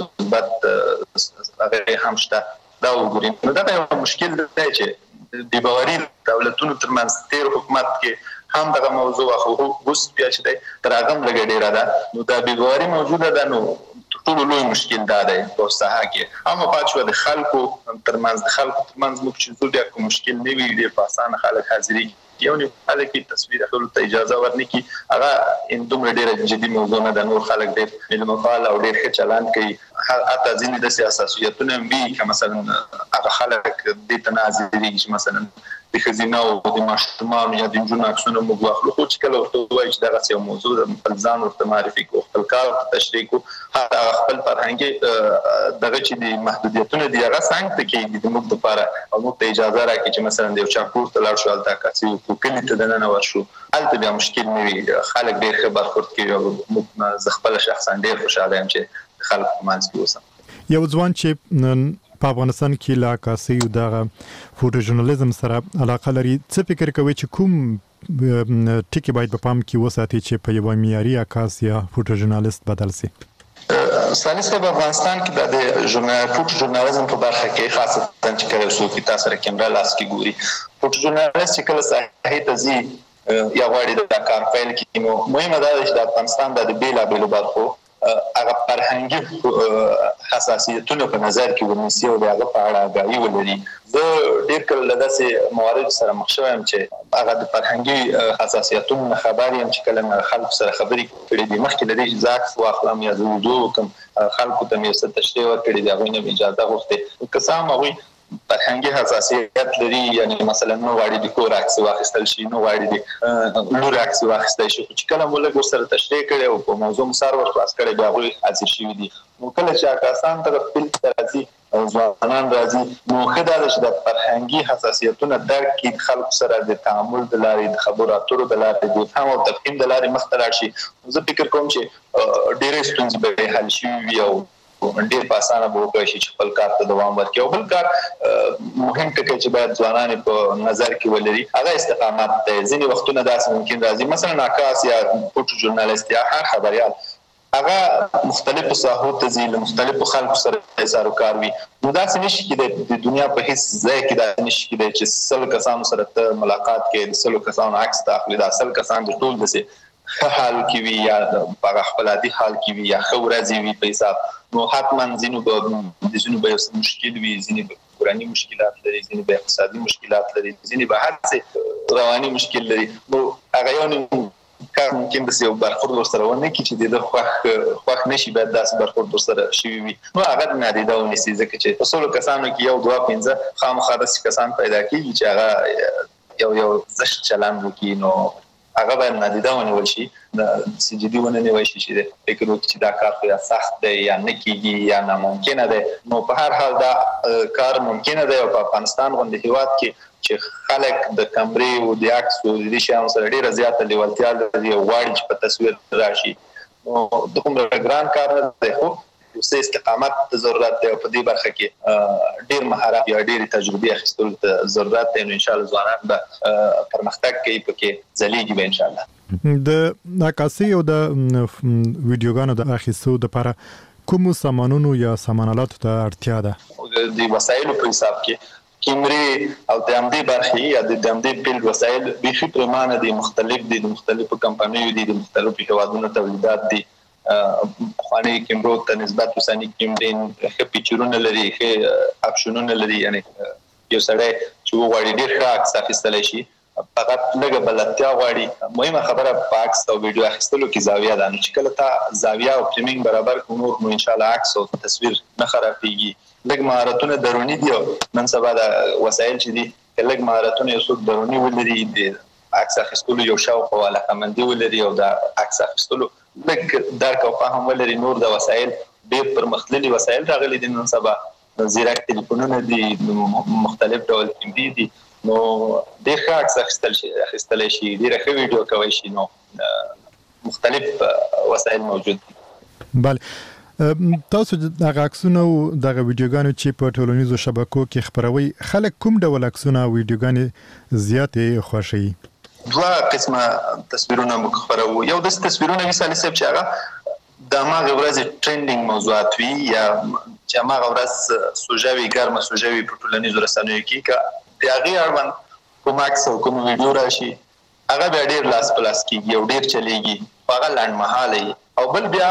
مثبت هغه هم شته دا وګورئ نو دا یو مشکل دی چې د باوري دولتونو ترمنځ تیر حکومت کې هم دغه موضوع خو اوس بیا چې دی تر هغه لګ ډیره ده نو دا بیګواري موجوده ده نو ټول لوی مشکل دا دی په ساحه کې اما پاتې د خلکو ترمنځ د خلکو ترمنځ موږ چې زو بیا کوم مشکل نه وي ډیر په اسانه خلک حاضري یو نه حاله کې تصویر اخلو ته اجازه ورنکي هغه ان دومره ډیره جدي موضوع نه د نور خلک ډیر علم فعال او ډیر ښه چلان کوي حتی ځینې د سیاستونه وی که مثلا هغه خلک د تنازلي مثلا د خزینه او د ماشومان یا د جنونو عکسونه موږ واخلو خو چې کله ورته وایي چې دغه یو موضوع د خپل ځان ورته معرفي کو خپل کار تشریح کو حتی خپل فرهنګي دغه چې د محدودیتونه دی هغه څنګه ته کې د موږ لپاره او موږ ته اجازه راکړي چې مثلا د یو چا کور ته لاړ شو البته کاسي او کلی ته دننه ورشو البته بیا مشکل نه وي خلک ډېر ښه برخورد کوي او موږ زه خپل شخصا ډېر خوشاله یم چې خلک په منځ کې اوسم یو ځوان چې په افغانستان کې لا کاسي او دغه فوټو ژورنالیزم سره علاقه لري څه فکر کوي چې کوم ټکی باید په پام کې وساتي چې په یو معیاري عکاس یا فوټو ژورنالیست بدل شي سالس په افغانستان کې د ژورنال فوټو ژورنالیزم په برخه کې خاصه چې کله څوک تاسو سره کیمرا لاس کې ګوري فوټو ژورنالیست چې کله صحیح ته زی یا غواړي د کار فایل کې نو مهمه ده چې د افغانستان د بیلا بیلو برخو هغه فرهنګي حساسیتونه په نظر کې ونیسي او هغه په اړه غوړي ولري زه ډېر کله داسې موارد سره مخ شوم چې هغه د فرهنګي حساسیتونو خبري هم چې کله خلکو سره خبري کړې دي مخکې د دې ځاک واخلم یا زه دوه کوم خلکو ته مې ست تشریح ورکړي دا غوښنه اجازه غوښته کسان هغه فرهنګي حساسیت لري یعنی مثلا نو غواړي د کور عکس واخیستل شي نو غواړي د لور عکس واخیستل شي چې کله موږ ورسره تشریح کړي او په موضوع مسار ور خلاص کړي بیا غوي حاضر شي دي نو کله چې کسان ته خپل راځي او ځوانان راځي نو خدای چې د فرهنګي حساسیتونو درک کې خلکو سره د تعامل د لارې د خبرو اترو د لارې د فهم او تفهیم د لارې مختلف شي زه فکر کوم چې ډېر ستونزې به حل شي وي او ډېر په اسانه به وکړي چې خپل کار ته دوام ورکړي او بل کار مهم ټکی چې باید ځوانان په نظر کې ولري هغه استقامت دی ځینې وختونه داسې ممکن راځي مثلا عکاس یا فوټو ژورنالیست یا هر خبريال هغه مختلفو ساحو ته ځي له مختلفو خلکو سره اظهار کار وي نو داسې نشي کېدای د دنیا په هیڅ ځای کې داسې نشي کېدای چې سل کسانو سره ته ملاقات کې د سلو کسانو عکس تاخلي دا سل کسان د ټول دسه حال کې وي یا په خپل عادي حال کې وي یا خو راځي وي په حساب نو حتما ځینو به د ځینو به مشکل وي ځینې کورنۍ مشکلات لري، ځینې به اقتصادي مشکلات لري، ځینې به هر څه رواني مشکل لري. نو هغه یو نیم کار ممکن د یو برخورد ورسره ونه کړي چې د خوښ خوښ نشي، باید داسې برخورد ورسره شوي وي. نو هغه نادیده ونیسي، ځکه چې په سلو کسانو کې یو دوه پنځه خامخا داسې کسان پیدا کېږي چې هغه یو یو زشت چلند وکړي. نو هغه باید نادیده ونیول شي، داسې جدي ونه نیول شي چې فکر وکړي چې دا کار خو یا سخت دی یا نه کېږي یا ناممکنه دی. نو په هر حال دا کار ممکنه دی او په افغانستان غوندې هېواد کې چې خلک د کمرې او د عکس او د دې شیانو سره ډېره زیاته لیوالتیا لري او غواړي چې په تصویر راشي. نو دومره ګران کار نه دی، خو یو څه استقامت ته ضرورت دی او په دې برخه کې ډېر مهارت یا ډېرې تجربې اخیستلو ته ضرورت دی. نو انشاءالله ځوانان به پرمختګ کوي، پکې ځلیږي به انشاءالله. د عکاسۍ او د ویډیوګانو د اخیستو لپاره کومو سامانونو یا سامانالاتو ته اړتیا ده؟ د وسایلو په حساب کې کیمرې او د همدې برخې یا د همدې فیلډ وسایل بیخي پرېمانه دي، مختلف دي، د مختلفو کمپنیو دي، د مختلفو هېوادونو تولیدات دي. پخواني کیمرو ته نسبت اوسني کیمرې ښه پیچرونه لري، ښه اپشنونه لري. یعنې یو سړی چې وغواړي ډېر ښه عکس اخیستلی شي، فقط لږه بلدتیا غواړي. مهمه خبره په عکس او ویډیو اخیستلو کې زاویه ده. نو چې کله تا زاویه او فریمینګ برابر کړو نور نو انشاءالله عکس او تصویر نه خرابېږي. لږ مهارتونه دروني دي او نن سبا د وسایل چې دي که لږ مهارتونه یو څوک دروني ولري، د عکس اخیستلو یو شوق او علاقه‌مندي ولري او د عکس اخیستلو لږ درک او فهم ولري، نور د وسایل ډېر پرمختللي وسایل راغلي دي. نن سبا زیرک تلیفونونه دي، مختلف ډول کیمرې دي. نو ډېر ښه عکس اخیستل شي اخیستلی شي، ډېره ښه ویډیو کولی شي. نو مختلف وسایل موجود دي. بله، تاسو دغه عکسونه او دغه ویډیوګانې چې په ټولنیزو شبکو کې خپروي، خلک کوم ډول عکسونه او ویډیوګانې زیاتې خوښوي؟ دوه قسمه تصویرونه موږ خپروو. یو داسې تصویرونه وي سالي صاحب چې هغه د هماغې ورځې ټرینډینګ موضوعات وي یا چې هماغه ورځ سوژه وي، ګرمه سوژه وي په ټولنیزو رسنیو کې. که د هغې اړوند کوم عکس او کوم ویډیو راشي هغه بیا ډېر لاس په لاس کېږي او ډېر چلیږي، خو هغه لنډمهاله وي. او بل بیا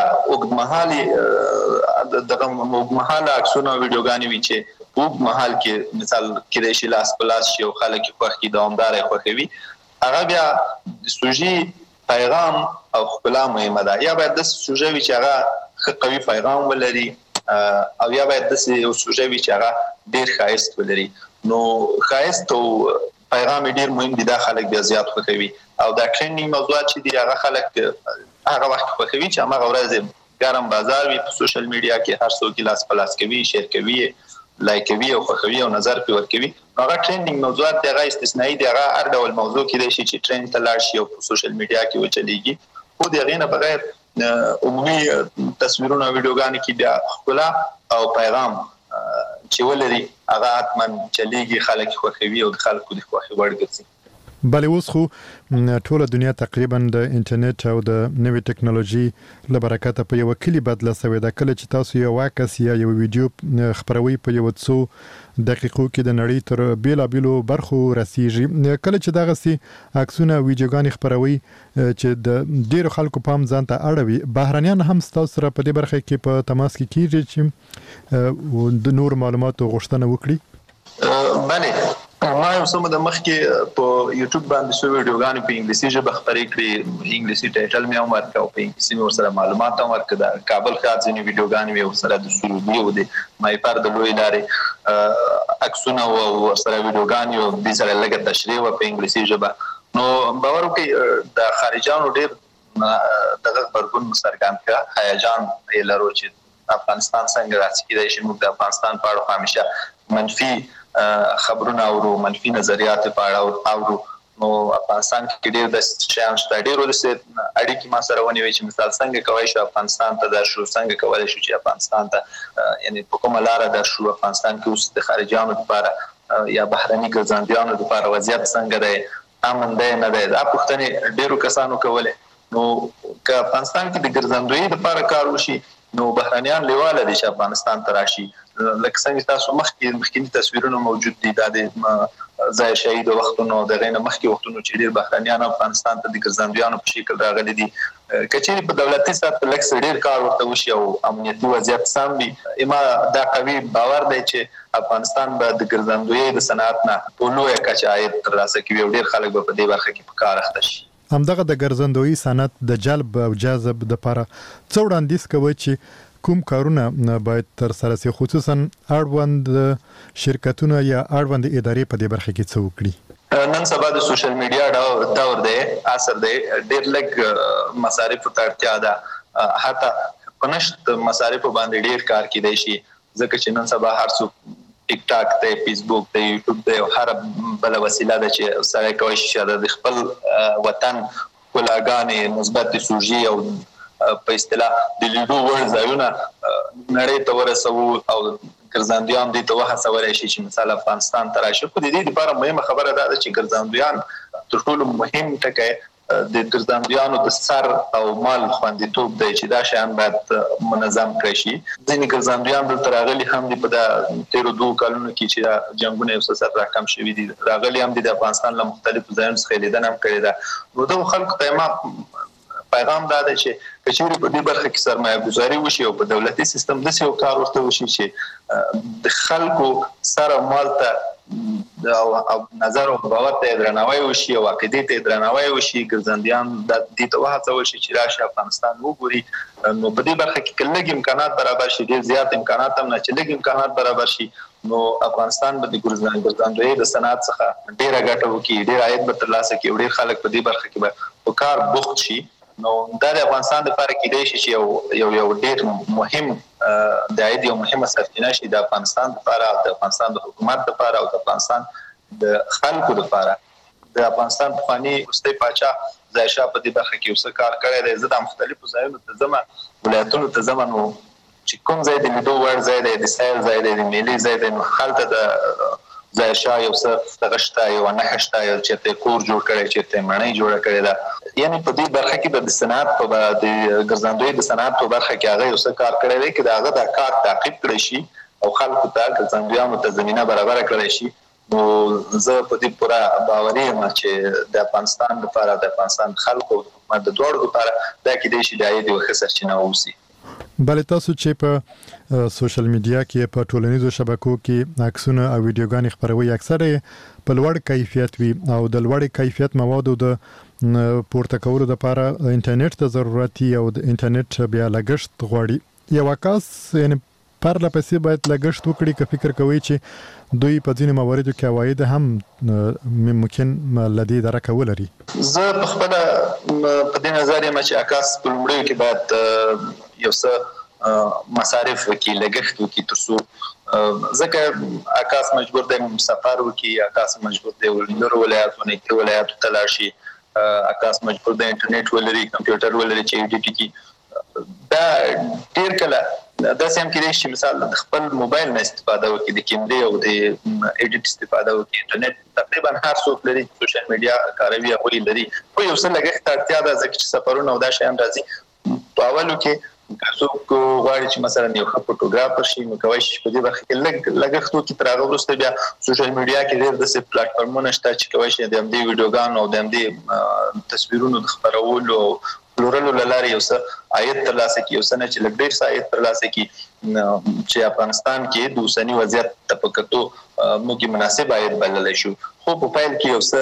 اوږدمهالې دغه اوږدمهاله عکسونه او ویډیوګانې وي چې په اوږد مهال کې مثال کېدای شي لاس په لاس شي او خلک یې خوښ کړي، دوامداره یې خوښوي. هغه بیا د سوژې پیغام او ښکلا مهمه ده. یا باید داسې سوژه وي چې هغه ښه قوي پیغام ولري او یا باید داسې یو سوژه وي چې هغه ډېر ښایست ولري. نو ښایست او پیغام یې ډېر مهم دي، دا خلک بیا زیات خوښوي. او دا ټرینډینګ موضوعات چې دي هغه خلک هغه وخت خوښوي چې هماغه ورځ ګرم بازار وي، په سوشل میډیا کې هر څوک لاس په لاس کوي، شیر کوي، لایک کوي او خوښوي او نظر پرې ورکوي. هغه ټرینډینګ موضوعات دی، هغه استثنایی دی، هغه هر ډول موضوع کېدای شي چې ټرینډ ته لاړ شي او په سوشل میډیا کې وچلیږي. خو د هغې نه بغیر عمومي تصویرونه او ویډیوګانې کې بیا ښکلا او پیغام چې ولري هغه حتما چلیږي، خلک خوښوي او د خلکو د خوښې وړ ګرځي. بله، اوس خو ټوله دنیا تقریبا د انټرنیټ او د نوې ټکنالوژي له برکته په یو کلی بدله شوې ده. کله چې تاسو یو عکس یا یو ویډیو خپروي په یو څو دقیقو کې د نړۍ تر بیلابیلو برخو رسیږي. کله چې دغه سي عکسونه ویډیوګانې خپروي چې د ډیرو خلکو پام ځان ته اړوي، بهرنیان هم تاسو سره په دې برخه کې په تماس کې کیږي چې د نور معلوماتو غوښتنه وکړي؟ بله، ما یو څه موده مخکې په یوټیوب باندې څو ویډیوګانې په انګلیسي ژبه خپرې کړې، انګلیسي ټایټل مې هم ورکړ او په انګلیسي مې ورسره معلومات هم ورکړه. د کابل ښار ځینې ویډیوګانې مې ورسره د سروبي او د مایپر د لویې لارې عکسونه او ورسره ویډیوګانې او دې سره لږه تشریح وه په انګلیسي ژبه. نو باور وکړئ د خارجیانو ډېر دغه غبرګون مو څرګند کړه، هیجان یې لرو چې افغانستان څنګه راسي. کېدای شي موږ د افغانستان په اړه همیشه منفي خبرونه اورو، منفي نظریات په اړه اورو. نو افغانستان کې ډېر داسې شیان شته، ډېرو داسې اړیکې ما سره ونیوي چې مثال څنګه کولی شو افغانستان ته درشو، څنګه کولی شو چې افغانستان ته یعنې په کومه لاره درشو، افغانستان کې اوس د خارجیانو لپاره یا بهرني ګرځندویانو لپاره وضعیت څنګه دی، امن دی نه دی. دا پوښتنې ډېرو کسانو کولې. نو که افغانستان کې د ګرځندویي لپاره کار وشي نو بهرنیان لیواله دي چې افغانستان ته راشي. لکه څنګه تاسو مخکې مخکې تصویرونه موجود دي د ځای شهید وختونو د غینه مخکې وختونو چې ډیر بهرانيان افغانستان ته د ګرځندویانو په شکل راغلي دي کچېری په دولتي سطح لکه ډیر کار ورته وشي او امنیتي وضعیت سم وي اما دا قوي باور دی چې افغانستان به د ګرځندوی د صنعت نه په لوی کچه عاید ترلاسه کوي او ډیر خلک به په دې برخه کې په کار اخته شي. همدغه د ګرځندوی صنعت د جلب او جذب لپاره څو وړاندیز کوي چې کوم کارونه باید تر سره شي خصوصا اړوند شرکتونه یا اړوند ادارې په دې برخه کې څه وکړي. نن سبا د سوشل میډیا دور دی اثر دی ډېر لږ مصارف ته اړتیا ده حتی پنشت مصارف باندې ډېر کار کیدای شي ځکه چې نن سبا هر څوک ټیک ټاک ته فیسبوک ته یوټیوب ته هر بل وسیله ده چې سره کوي چې د خپل وطن کلاګانې مثبت سوژي او په اصطلاح د لیدو ور ځایونه نړۍ ته ورسوي او ګرځندویان دې ته وهڅول شي چې مثلا افغانستان ته راشي. په دې لپاره مهمه خبره ده چې ګرځندویان تر ټولو مهم ټکی د ګرځندویانو د سر او مال خوندیتوب دی چې دا شیان باید منظم کړي شي. ځینې ګرځندویان دلته راغلي هم دي په د تیرو دوه کلونو کې چې جنگونه یو څه سره راکم شوي دي راغلي هم دي د افغانستان له مختلفو ځایونو څخه لیدنه هم کړې ده. نو د خلکو ته ما پیغام دا دی چې کچېری په دې برخه کې سرمایه گذاري وشي او په دولتي سیستم د څه کار ورته وشي چې د خلکو سره مال ته او نظر او باور ته درناوی وشي او عقیدې ته درناوی وشي ګرځندویان د دې ته وهڅول شي چې راشي افغانستان وګوري. نو په دې برخه کې کله امکانات برابر شي ډیر زیات امکانات هم نه چې لږ امکانات برابر شي نو افغانستان به د ګرځندوی د صنعت څخه ډیره ګټه وکړي ډیر عاید به ترلاسه کړي ډیر خلک په دې برخه کې به په کار بوخت شي. نو دا د افغانستان لپاره کېدای شي چې یو یو یو ډیر مهم د عاید یو مهمه سرچینه شي د افغانستان لپاره د افغانستان د حکومت لپاره او د افغانستان د خلکو لپاره. د افغانستان پخوانی وروستی پاچا ځای شاه په دې برخه کې اوسه کار کړی دی. زه د مختلفو ځایونو ته ځم ولایتونو ته ځم نو چې کوم ځای د لیدو وړ ځای دی د سیل ځای دی د میلې ځای دی نو هلته د ځای شاه یو څه دغه شته یو نښه شته یو چېرته کور جوړ کړی چېرته ماڼۍ جوړه کړې ده یعنی په دې برخه کې د صنعت په د ګرځندوی د صنعت په برخه کې هغه یو څه کار کړی دی چې هغه د کار تعقیب کړی شي او خلکو ته ګرځندویانو ته زمينه برابر کړی شي. نو زه په دې پوره باوري یم چې د افغانستان لپاره د افغانستان خلکو د دوړو لپاره دا کېدای شي د عاید یو ښه سرچینه واوسي. بلې تاسو چې په سوشل میډیا کې په ټولنیزو شبکو کې عکسونه او ویډیوګانې خپروي اکثره په لوړ کیفیت وي او د لوړ کیفیت موادو د پورته کولو لپاره انټرنیټ ته ضرورت او د انټرنیټ بیا لګښت غواړي. یو کس یعنی پر لپسې باید لګښت وکړي که فکر کوي چې دوی په ځینې مواردو کې عواید هم ممکن لدی درکه ولري. زه په خپل په دې نظر یم چې اکاس په لومړی کې باید یو څه مصارف وکړي لګښت وکړي ترڅو ځکه اکاس مجبور دی سفر وکړي اکاس مجبور دی ولر ولایتونه کې ولایت ته لاړ شي اکاس مجبور دی انټرنیټ ولري کمپیوټر ولري چې ایډیټ کړي. دا ډیر کله دا سم کې چې مثال د خپل موبایل نه استفاده وکړي د کیمرې او د ایډیټ استفاده وکړي. انټرنیټ تقریبا هر څوک لري سوشل میډیا کاروي او لري خو یو څه لګښت اړتیا ده ځکه چې سفرونه او دا شیان راځي. په اولو کې څوک غواړي چې مثلا یو ښه فوټوګرافر شي نو کوي چې په دې برخه کې لږ لګښت وکړي تر هغه وروسته بیا سوشل میډیا کې ډېر داسې پلیټفارمونه شته چې کوي چې د همدې ویډیوګانو او د همدې تصویرونو د خپرولو او پلورلو لارې یو څه عاید ترلاسه کړي یو څه نه چې لږ ډېر څه عاید ترلاسه کړي چې افغانستان کې د اوسني وضعیت ته په کتو موږ مناسب عاید بللی شو خو په پیل کې یو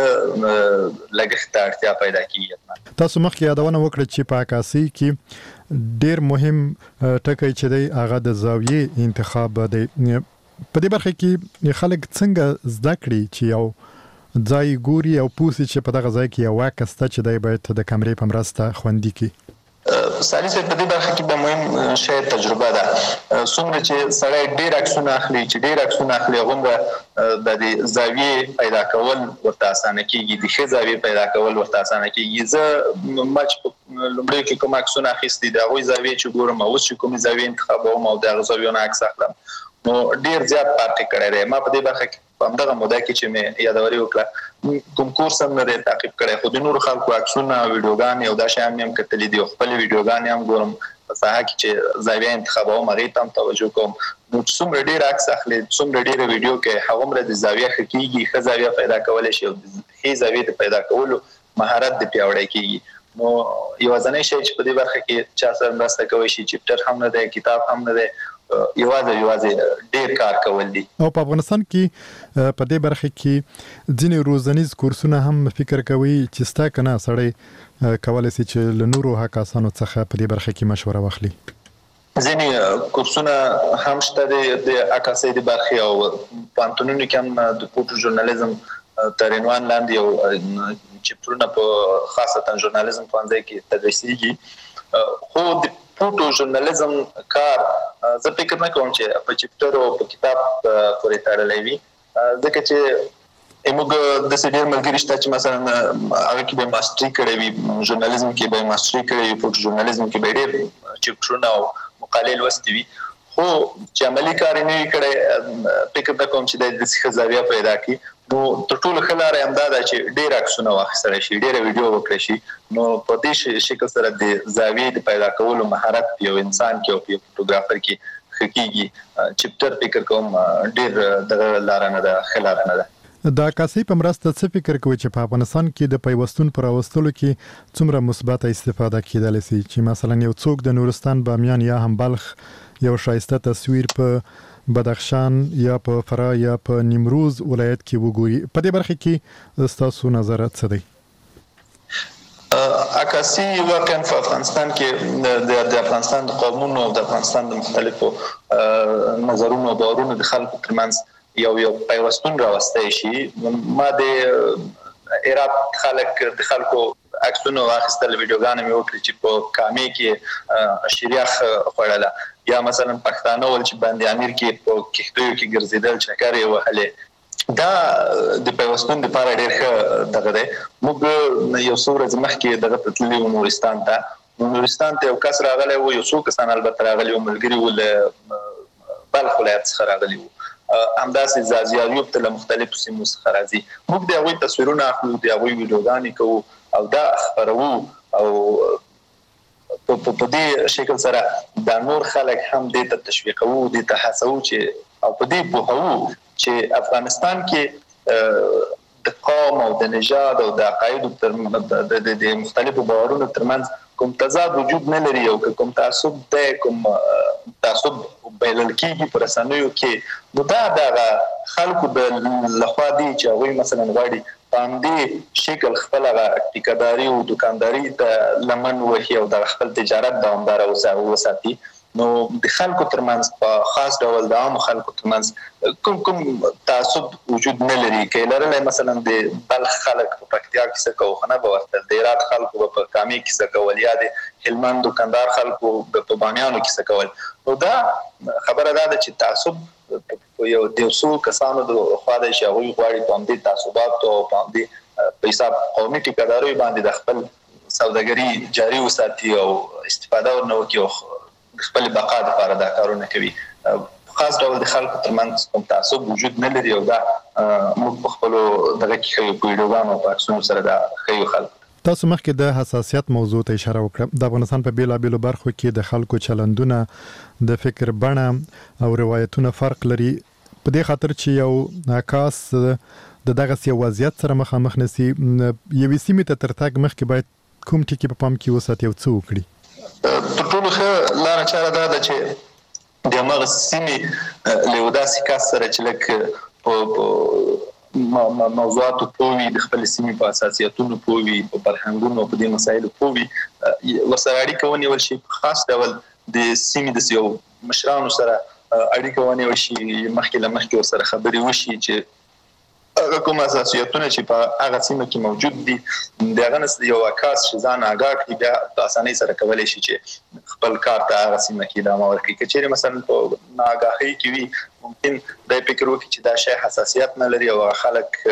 څه لګښت ته اړتیا پیدا کیږي. تاسو مخکې یادونه وکړه چې په عکاسي کې ډیر مهم ټکی چې دی هغه د زاویې انتخاب دی. په دې برخه کې خلک څنګه زده کړي چې یو ځای ګوري او پوسي چې په دغه ځای کې یو عکس ته چې دی باید د کیمرې په مرسته خوندي کړي. سالي صاحب په دې برخه کې د مهم شی تجربه ده. څومره چې سړی ډیر عکسونه اخلي چې ډیر عکسونه اخلي هغه د دې زاویې پیدا کول ورته اسانه کیږي د ښه زاویې پیدا کول ورته اسانه کیږي. زه مچ لومړی کې کوم عکسونه اخیستي دا غوي زاویې چې ګورم او چې کوم زاویې انتخابوم او دا زاویونه عکس اخلم نو ډیر زیات پارټي کړی دی. ما په دې برخه کې په همدغه موده کې چې مې یادوري وکړه کوم کورس هم نه دی تعقیب کړی خو د نورو خلکو عکسونه ویډیوګانې او دا شیان مې هم کتلي دي خپل ویډیوګانې هم ګورم په ساحه کې چې زاویه انتخابوم هغه ته توجه کوم. نو څومره ډیر عکس اخلي څومره ډیر ویډیو کې هغه مر د زاویه حقيقي ښه زاویه پیدا کولای شي او د هي زاویه پیدا کولو مهارت د پیاوړی کیږي. نو یو ځنې شي چې په دې برخه کې چا سره مرسته کوي شي چپټر هم نه دی کتاب هم نه دی یوازې یوازې ډیر کار کول دي. او په افغانستان کې په دې برخه کې ځینې روزنیز کورسونه هم فکر کوي چې ستا کنه سړی کولای شي چې له نورو هکاسانو څخه په دې برخه کې مشوره واخلي. ځینې کورسونه هم شته د عکاسۍ د برخې او پانتونونو کې هم د فوټو ژورنالیزم تر عنوان لاندې یو چپټرونه په خاصتا ژورنالیزم پوهنځي کې تدریسېږي. خو د فوټو ژورنالیزم کار زه فکر نه کوم چې په چپټر او په کتاب پورې تړلی وي ځکه چې موږ د سړي ملګری شته چې مثلا هغه کې به ماستري کړی وي ژورنالیزم کې به ماستري کړی وي فوټو ژورنالیزم کې به ډېر چپټرونه او مقالې لوستې وي خو چې عملي کار نه وي کړی فکر نه کوم چې د څه زاویه پیدا کړي. نو تر ټولو ښه لاره همدا ده چې ډېر عکسونه واخیستل شي ډېر ویډیو وکړي شي نو په دې شکل سره د زاویې د پیدا کولو مهارت یو انسان کې او په فوټوګرافر کې حقيقي چپټر فکر کوم ډېر د لاره نه ده ښه لاره نه ده. دا عکاسۍ په مرسته څه فکر کوي چې په افغانستان کې د پیوستون پر اوستلو کې څومره مثبته استفاده کیدلی شي چې مثلا یو څوک د نورستان بامیان یا هم بلخ یو شایسته تصویر په بدخشان یا په فراه یا په نیمروز ولایت کې وګوري په دې برخه کې تاسو نظر څه دی؟ عکاسي واقعا په افغانستان کې د افغانستان د قومونو او د افغانستان د مختلفو نظرونو او باورونو د خلکو ترمنځ یو یو پیوستون راوستای شي. ما د ایرات خلک د خلکو عکسونه واخیستل ویډیوګانې مې وکړې چې په کامې کې شریخ خوړله یا مثلا پښتانه ول چې باندې امیر کې په کښتیو کې ګرځیدل چکرې وهلې دا د پیوستون لپاره ډېر ښه دغه دی. موږ یو څو ورځې مخکې دغه ته تللي وو نورستان ته نورستان ته یو کس راغلی و یو څو کسان البته راغلي وو ملګري وو له بلخ ولایت څخه راغلي وو همداسې زازي ایوب ته له مختلفو سیمو څخه راځي. موږ د هغوی تصویرونه اخلو د هغوی ویډیوګانې کوو او دا خپروو او په دې شکل سره دا نور خلک هم دې ته تشویقوو دې ته هڅوو چې او په دې پوهوو چې افغانستان کې د قوم او د نژاد او د عقایدو د مختلفو باورونو ترمنځ کوم تضاد وجود نه لري او کوم تعصب دی کوم تعصب بلل کېږي په رسنیو کې نو دا د خلکو د لخوا دي چې هغوی مثلا غواړي په همدې شکل خپل ټیکهداري او دکانداري ته لمن وهي او د خپل تجارت دوامداره وساتي. نو د خلکو ترمنځ په خاص ډول د عام خلکو ترمنځ کوم کوم تعصب وجود نه لري. کې لرلای مثلا د بلخ خلک په پکتیا کې څه کوي خو نه به ورته د هرات خلکو په کامې کې څه کول یا د هلمند دکاندار خلکو په بامیانو کې څه کول. نو دا خبره ده چې تعصب یو د څو کسانو د خوا د شاوی غواړي په همدې تعصبات او په همدې په حساب قومي ټیکهداري باندې د خپل سوداګري جاري وساتي او استفاده ورنه وکړي خپل بقا لپاره دا کارونه کوي. خاص ډول د خلکو ترمنځ کوم تعصب وجود نه لري او دا موږ په خپل دغه کې په ویډیوګانو او عکسونو سره دا خیو خلک. تاسو مخکې د حساسیت موضوع ته اشاره وکړه. د افغانستان په بیلابیلو برخو کې د خلکو چلندونه د فکر بڼه او روایتونه فرق لري په دې خاطر چې یو عکاس د دغه سی وضعیت سره مخامخ نسی یوې سیمې ته تر تګ مخکې باید کوم ټکي په پام کې وساتي او څه وکړي؟ تر ټولو ښه لاره چاره دا ده چې د هماغه سیمې له یو داسې کس سره چې لږ په موضوعاتو پوه وي د خپلې سیمې په اساسیتونو پوه وي په فرهنګونو په دې مسایلو پوه وي ورسره اړیکه ونیول شي په خاص ډول د سیمې د یو مشرانو سره اړیکه ونیول شي مخکې له مخکې ورسره خبرې وشي چې هغه کوم اساسیتونه چې په هغه سیمه کې موجود دي د هغه یو عکاس چې ځان آګاه کړي بیا په اسانۍ سره کولی شي چې خپل کار ته هغه سیمه کې ادامه ورکړي. که چیرې مثلا په ناآګاهۍ کې وي ممکن دا فکر وکړي چې دا شی حساسیت نه لري او خلک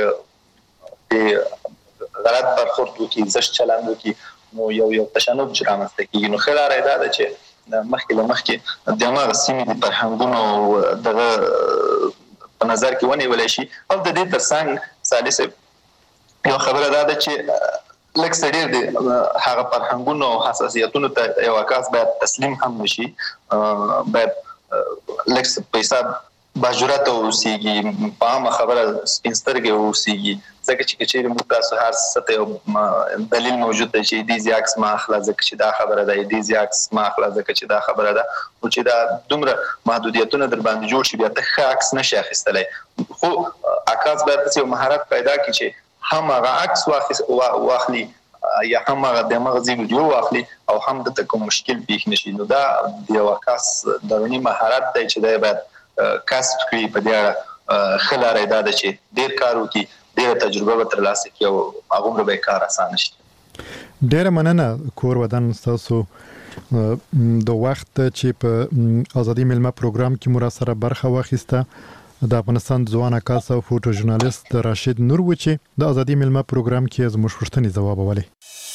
غلط برخورد وکړي زشت چلند وکړي نو یو یو تشنج رامنځته کېږي. نو ښه لاره یې دا ده چې مخکې له مخکې د هماغه سیمې د فرهنګونو دغه په نظر کې ونیول شي او د دې ترڅنګ ثالث یو خبره ده چې لکه سړی دی هغه فرهنګونو او حساسیتونو ته یو عکاس باید تسلیم هم نشي، باید لکه پیسې باجرات اوسېږي، په عامه خبره سپین سترګې اوسېږي، ځکه چې کچېرې موږ تاسو هر څه ته یو دلیل موجود دی چې دې زیاکس ما اخله ځکه چې دا خبره ده، دې زیاکس ما اخله ځکه چې دا خبره ده، او چې دا دومره محدودیتونه در باندې جوړ شي بیا ته ښه عکس نشي اخیستلی. خو عکاس باید داسې یو مهارت پیدا کړي چې هم هغه عکس واخلي یا هم هغه د مغزي ویډیو واخلي او هم دته کوم مشکل پیښ نشي. نو دا د یو عکاس دروني مهارت دی چې دی باید کسب کړي. په دې اړه ښه لاره دا ده چې ډېر کار وکړي، ډېره تجربه به ترلاسه کړي او هغومره به یې کار اسانه شي. ډېره مننه کور ودان ستاسو د وخت چې په ازادي میلمه پروګرام کې مو راسره برخه واخیسته. د افغانستان ځوان عکاس او فوټو ژورنالیست راشد نور و چې د ازادي میلمه پروګرام کې زموږ پوښتنې ځوابولې.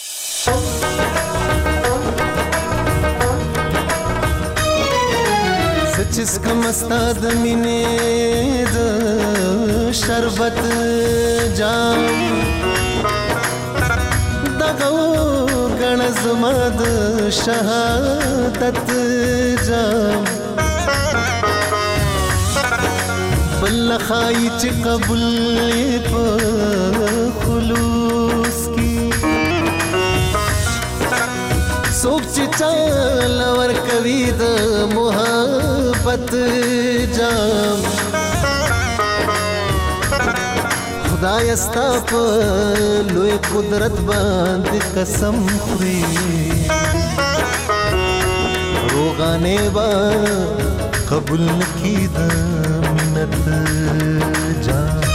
سچس کم استاد مینې د شربت جام دغه غن زما د شهادت جام بل خای چې قبول په خلوص کی سوک چې چال ور کوي د محبت جام خدای استا په لوی قدرت باندې قسم خوري روغانه با قبول نکی د منت جام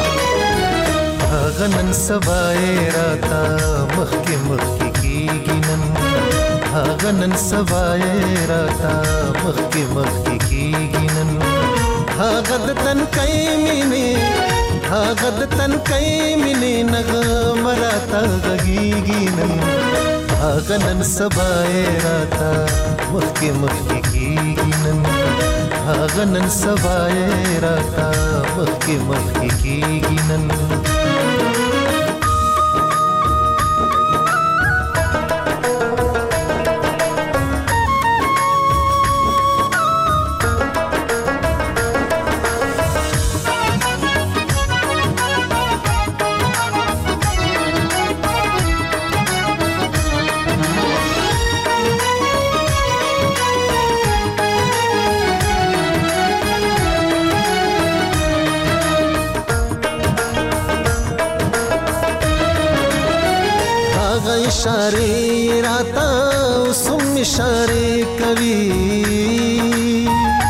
هغه نن سبای راتا مخکې مخکې کیږي نن هغه نن سبای راتا مخکې مخکې کیږي نن هغه د تنکۍ مینې هغه د تنکۍ مینې نغمه راته غږیږي نن هغه نن سبای راته مخکې مخکې کیږي نن هغه نن سبای راته مخکې مخکې کیږي نن इशारे राता उसम इशारे कवि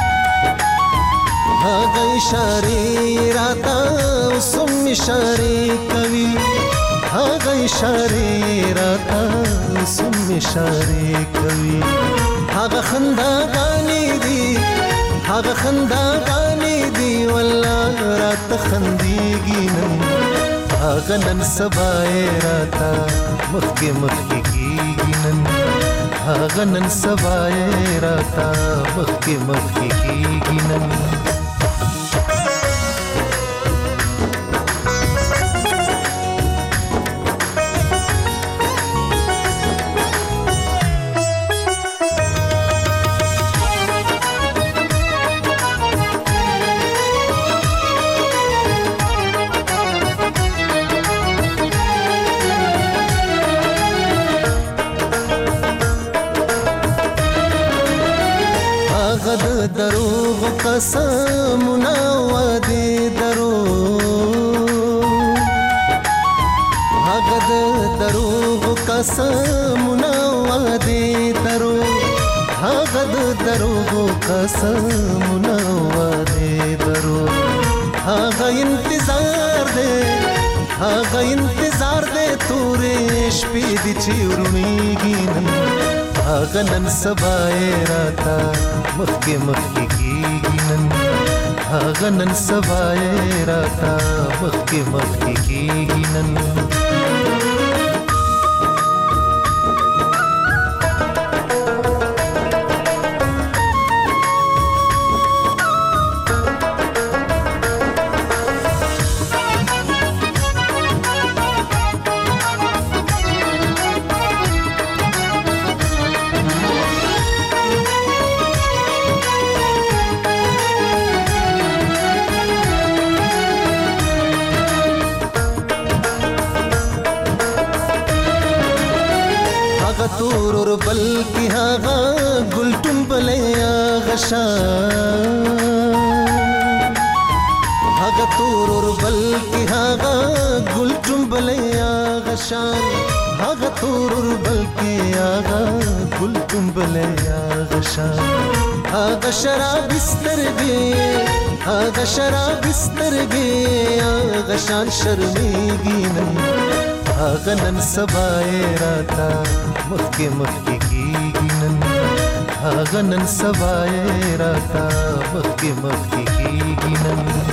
हाँ इशारे राता उसम इशारे कवि हाँ इशारे राता उसम इशारे कवि हाँ खंदा गानी दी हाँ खंदा गानी दी वल्लाह रात खंदीगी नन هغه نن سبای راتا مخکې مخکې کیږي نن هغه نن سبای راتا مخکې مخکې کیږي نن دروغ قسمنا وعده دروغ هغه دروغ قسمنا وعده دروغ هغه دروغ قسمنا وعده دروغ هغه انتظار دے هغه انتظار دے تورې شپې دي چې ورونیږي نن هغه نن سبای راتا مخکې مخکې کیږي نن هغه نن سبای راتا مخکې مخکې کیږي نن تور ور بل کی هغه ګل ټومبلې غشان هغه تور ور بل کی هغه ګل ټومبلې غشان هغه تور ور بل کی هغه ګل ټومبلې غشان هغه شراب سترګې هغه شراب سترګې هغه شان شرمېږي نن هغه نن سبا راته مخکې مخکې کېږي نن هغه نن سبا راته مخکې مخکې کېږي نن